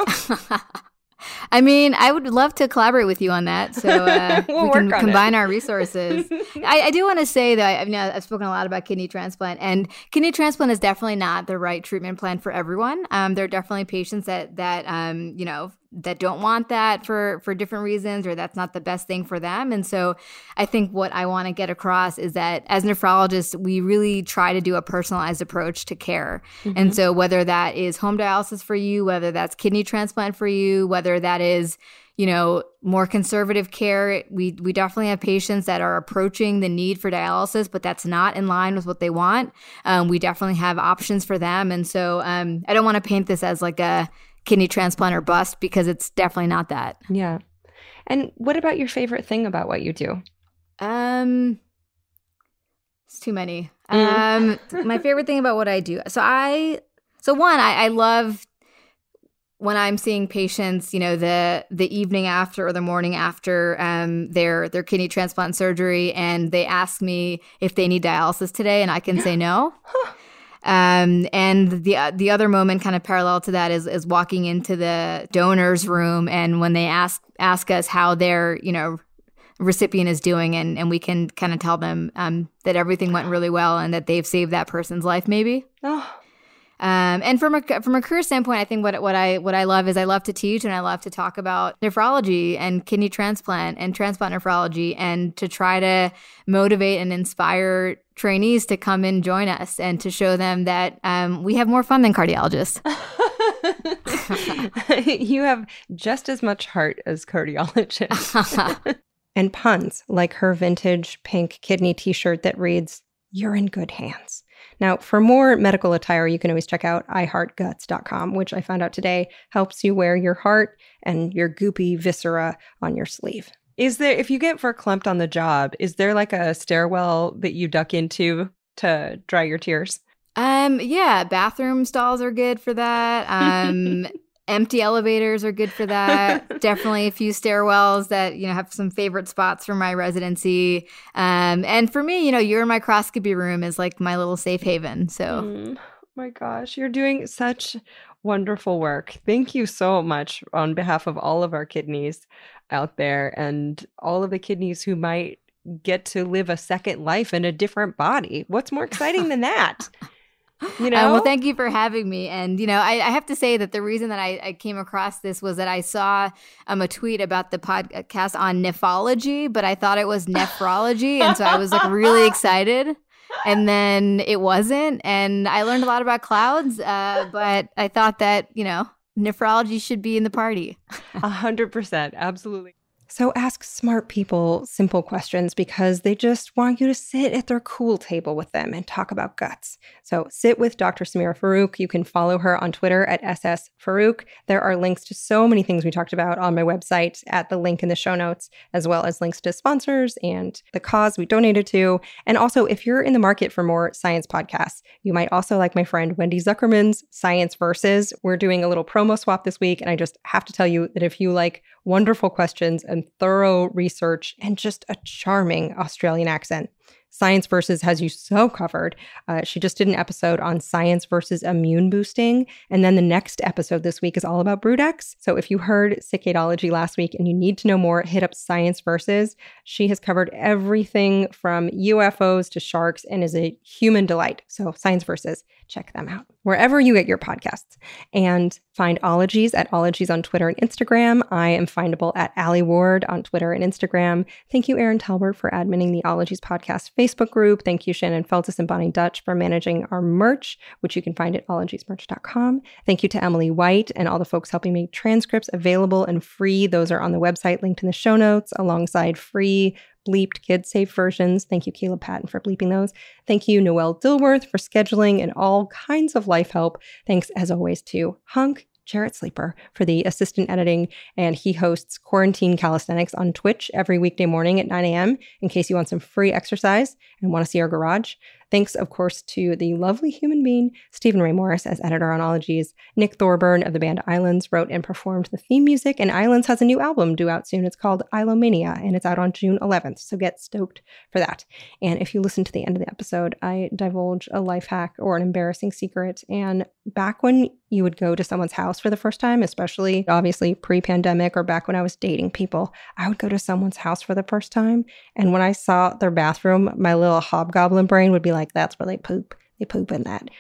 I mean, I would love to collaborate with you on that. So we can combine our resources. I do want to say that I've spoken a lot about kidney transplant, and kidney transplant is definitely not the right treatment plan for everyone. There are definitely patients that don't want that for different reasons, or that's not the best thing for them. And so I think what I want to get across is that as nephrologists, we really try to do a personalized approach to care. Mm-hmm. And so whether that is home dialysis for you, whether that's kidney transplant for you, whether that is, more conservative care, we definitely have patients that are approaching the need for dialysis, but that's not in line with what they want. We definitely have options for them. And so I don't want to paint this as like a kidney transplant or bust, because it's definitely not that. Yeah. And what about your favorite thing about what you do? It's too many. My favorite thing about what I do. I love when I'm seeing patients, the evening after or the morning after their kidney transplant surgery, and they ask me if they need dialysis today, and I can say no. And the other moment kind of parallel to that is walking into the donor's room, and when they ask us how their recipient is doing, and we can kind of tell them that everything went really well and that they've saved that person's life maybe. And from a career standpoint, I think what I love is I love to teach, and I love to talk about nephrology and kidney transplant and transplant nephrology, and to try to motivate and inspire trainees to come and join us, and to show them that we have more fun than cardiologists. You have just as much heart as cardiologists. And puns, like her vintage pink kidney t-shirt that reads, "You're in good hands." Now, for more medical attire, you can always check out iheartguts.com, which I found out today helps you wear your heart and your goopy viscera on your sleeve. Is there, if you get verklempt on the job, is there like a stairwell that you duck into to dry your tears? Yeah, bathroom stalls are good for that. Empty elevators are good for that. Definitely a few stairwells that, have some favorite spots for my residency. And for me, your microscopy room is like my little safe haven. So, oh my gosh, you're doing such wonderful work. Thank you so much on behalf of all of our kidneys out there and all of the kidneys who might get to live a second life in a different body. What's more exciting than that? Well, thank you for having me. And, I have to say that the reason that I came across this was that I saw a tweet about the podcast on nephrology, but I thought it was nephrology. And so I was like really excited. And then it wasn't. And I learned a lot about clouds. But I thought that, nephrology should be in the party. 100%. Absolutely. So ask smart people simple questions because they just want you to sit at their cool table with them and talk about guts. So sit with Dr. Samira Farouk. You can follow her on Twitter at @SSFarouk. There are links to so many things we talked about on my website at the link in the show notes, as well as links to sponsors and the cause we donated to. And also, if you're in the market for more science podcasts, you might also like my friend Wendy Zuckerman's Science Versus. We're doing a little promo swap this week, and I just have to tell you that if you like wonderful questions and thorough research and just a charming Australian accent, Science Versus has you so covered. She just did an episode on science versus immune boosting. And then the next episode this week is all about BroodX. So if you heard Cicadology last week and you need to know more, hit up Science Versus. She has covered everything from UFOs to sharks and is a human delight. So Science Versus, check them out wherever you get your podcasts. And find Ologies at Ologies on Twitter and Instagram. I am findable at Ali Ward on Twitter and Instagram. Thank you, Erin Talbert, for adminning the Ologies podcast Facebook group. Thank you, Shannon Feltus and Bonnie Dutch, for managing our merch, which you can find at ologiesmerch.com. Thank you to Emily White and all the folks helping make transcripts available and free. Those are on the website linked in the show notes alongside free bleeped kid-safe versions. Thank you, Caleb Patton, for bleeping those. Thank you, Noelle Dilworth, for scheduling and all kinds of life help. Thanks, as always, to Hunk, Jarrett Sleeper, for the assistant editing, and he hosts Quarantine Calisthenics on Twitch every weekday morning at 9 a.m. in case you want some free exercise and want to see our garage. Thanks, of course, to the lovely human being, Stephen Ray Morris, as editor on Ologies. Nick Thorburn of the band Islands wrote and performed the theme music, and Islands has a new album due out soon. It's called Ilomania, and it's out on June 11th, so get stoked for that. And if you listen to the end of the episode, I divulge a life hack or an embarrassing secret. And back when you would go to someone's house for the first time, especially obviously pre-pandemic or back when I was dating people, I would go to someone's house for the first time. And when I saw their bathroom, my little hobgoblin brain would be like, that's where they poop. They poop in that.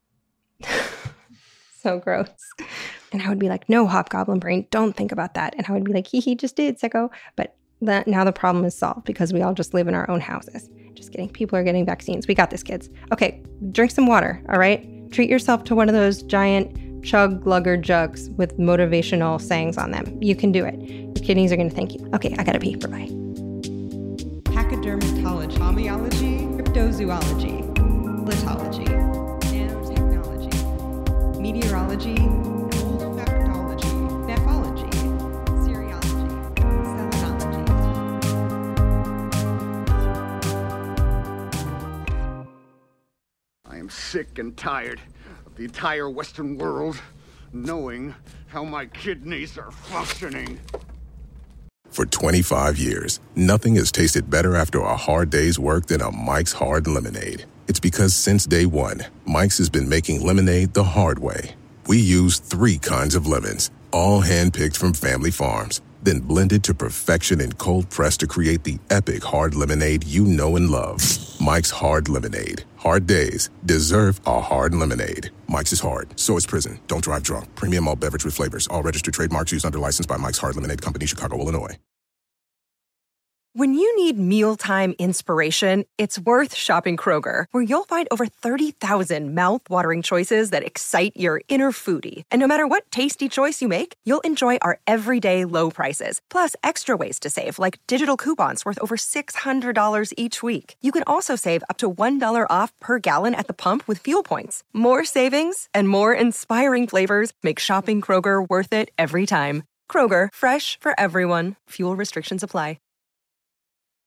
So gross. And I would be like, no, hobgoblin brain, don't think about that. And I would be like, he just did, sicko. But now the problem is solved because we all just live in our own houses. Just kidding. People are getting vaccines. We got this, kids. Okay, drink some water, all right? Treat yourself to one of those giant chug lugger jugs with motivational sayings on them. You can do it. Your kidneys are going to thank you. Okay, I gotta pee. Bye-bye. Pachydermatology, homeology, cryptozoology, litology, nanotechnology, meteorology, olfactology, nephology, serology, selenology. I am sick and tired of the entire Western world knowing how my kidneys are functioning. For 25 years, nothing has tasted better after a hard day's work than a Mike's Hard Lemonade. It's because since day one, Mike's has been making lemonade the hard way. We use 3 kinds of lemons, all hand-picked from family farms, then blended to perfection and cold pressed to create the epic hard lemonade you know and love. Mike's Hard Lemonade. Hard days deserve a hard lemonade. Mike's is hard, so is prison. Don't drive drunk. Premium malt beverage with flavors. All registered trademarks used under license by Mike's Hard Lemonade Company, Chicago, Illinois. When you need mealtime inspiration, it's worth shopping Kroger, where you'll find over 30,000 mouth-watering choices that excite your inner foodie. And no matter what tasty choice you make, you'll enjoy our everyday low prices, plus extra ways to save, like digital coupons worth over $600 each week. You can also save up to $1 off per gallon at the pump with fuel points. More savings and more inspiring flavors make shopping Kroger worth it every time. Kroger, fresh for everyone. Fuel restrictions apply.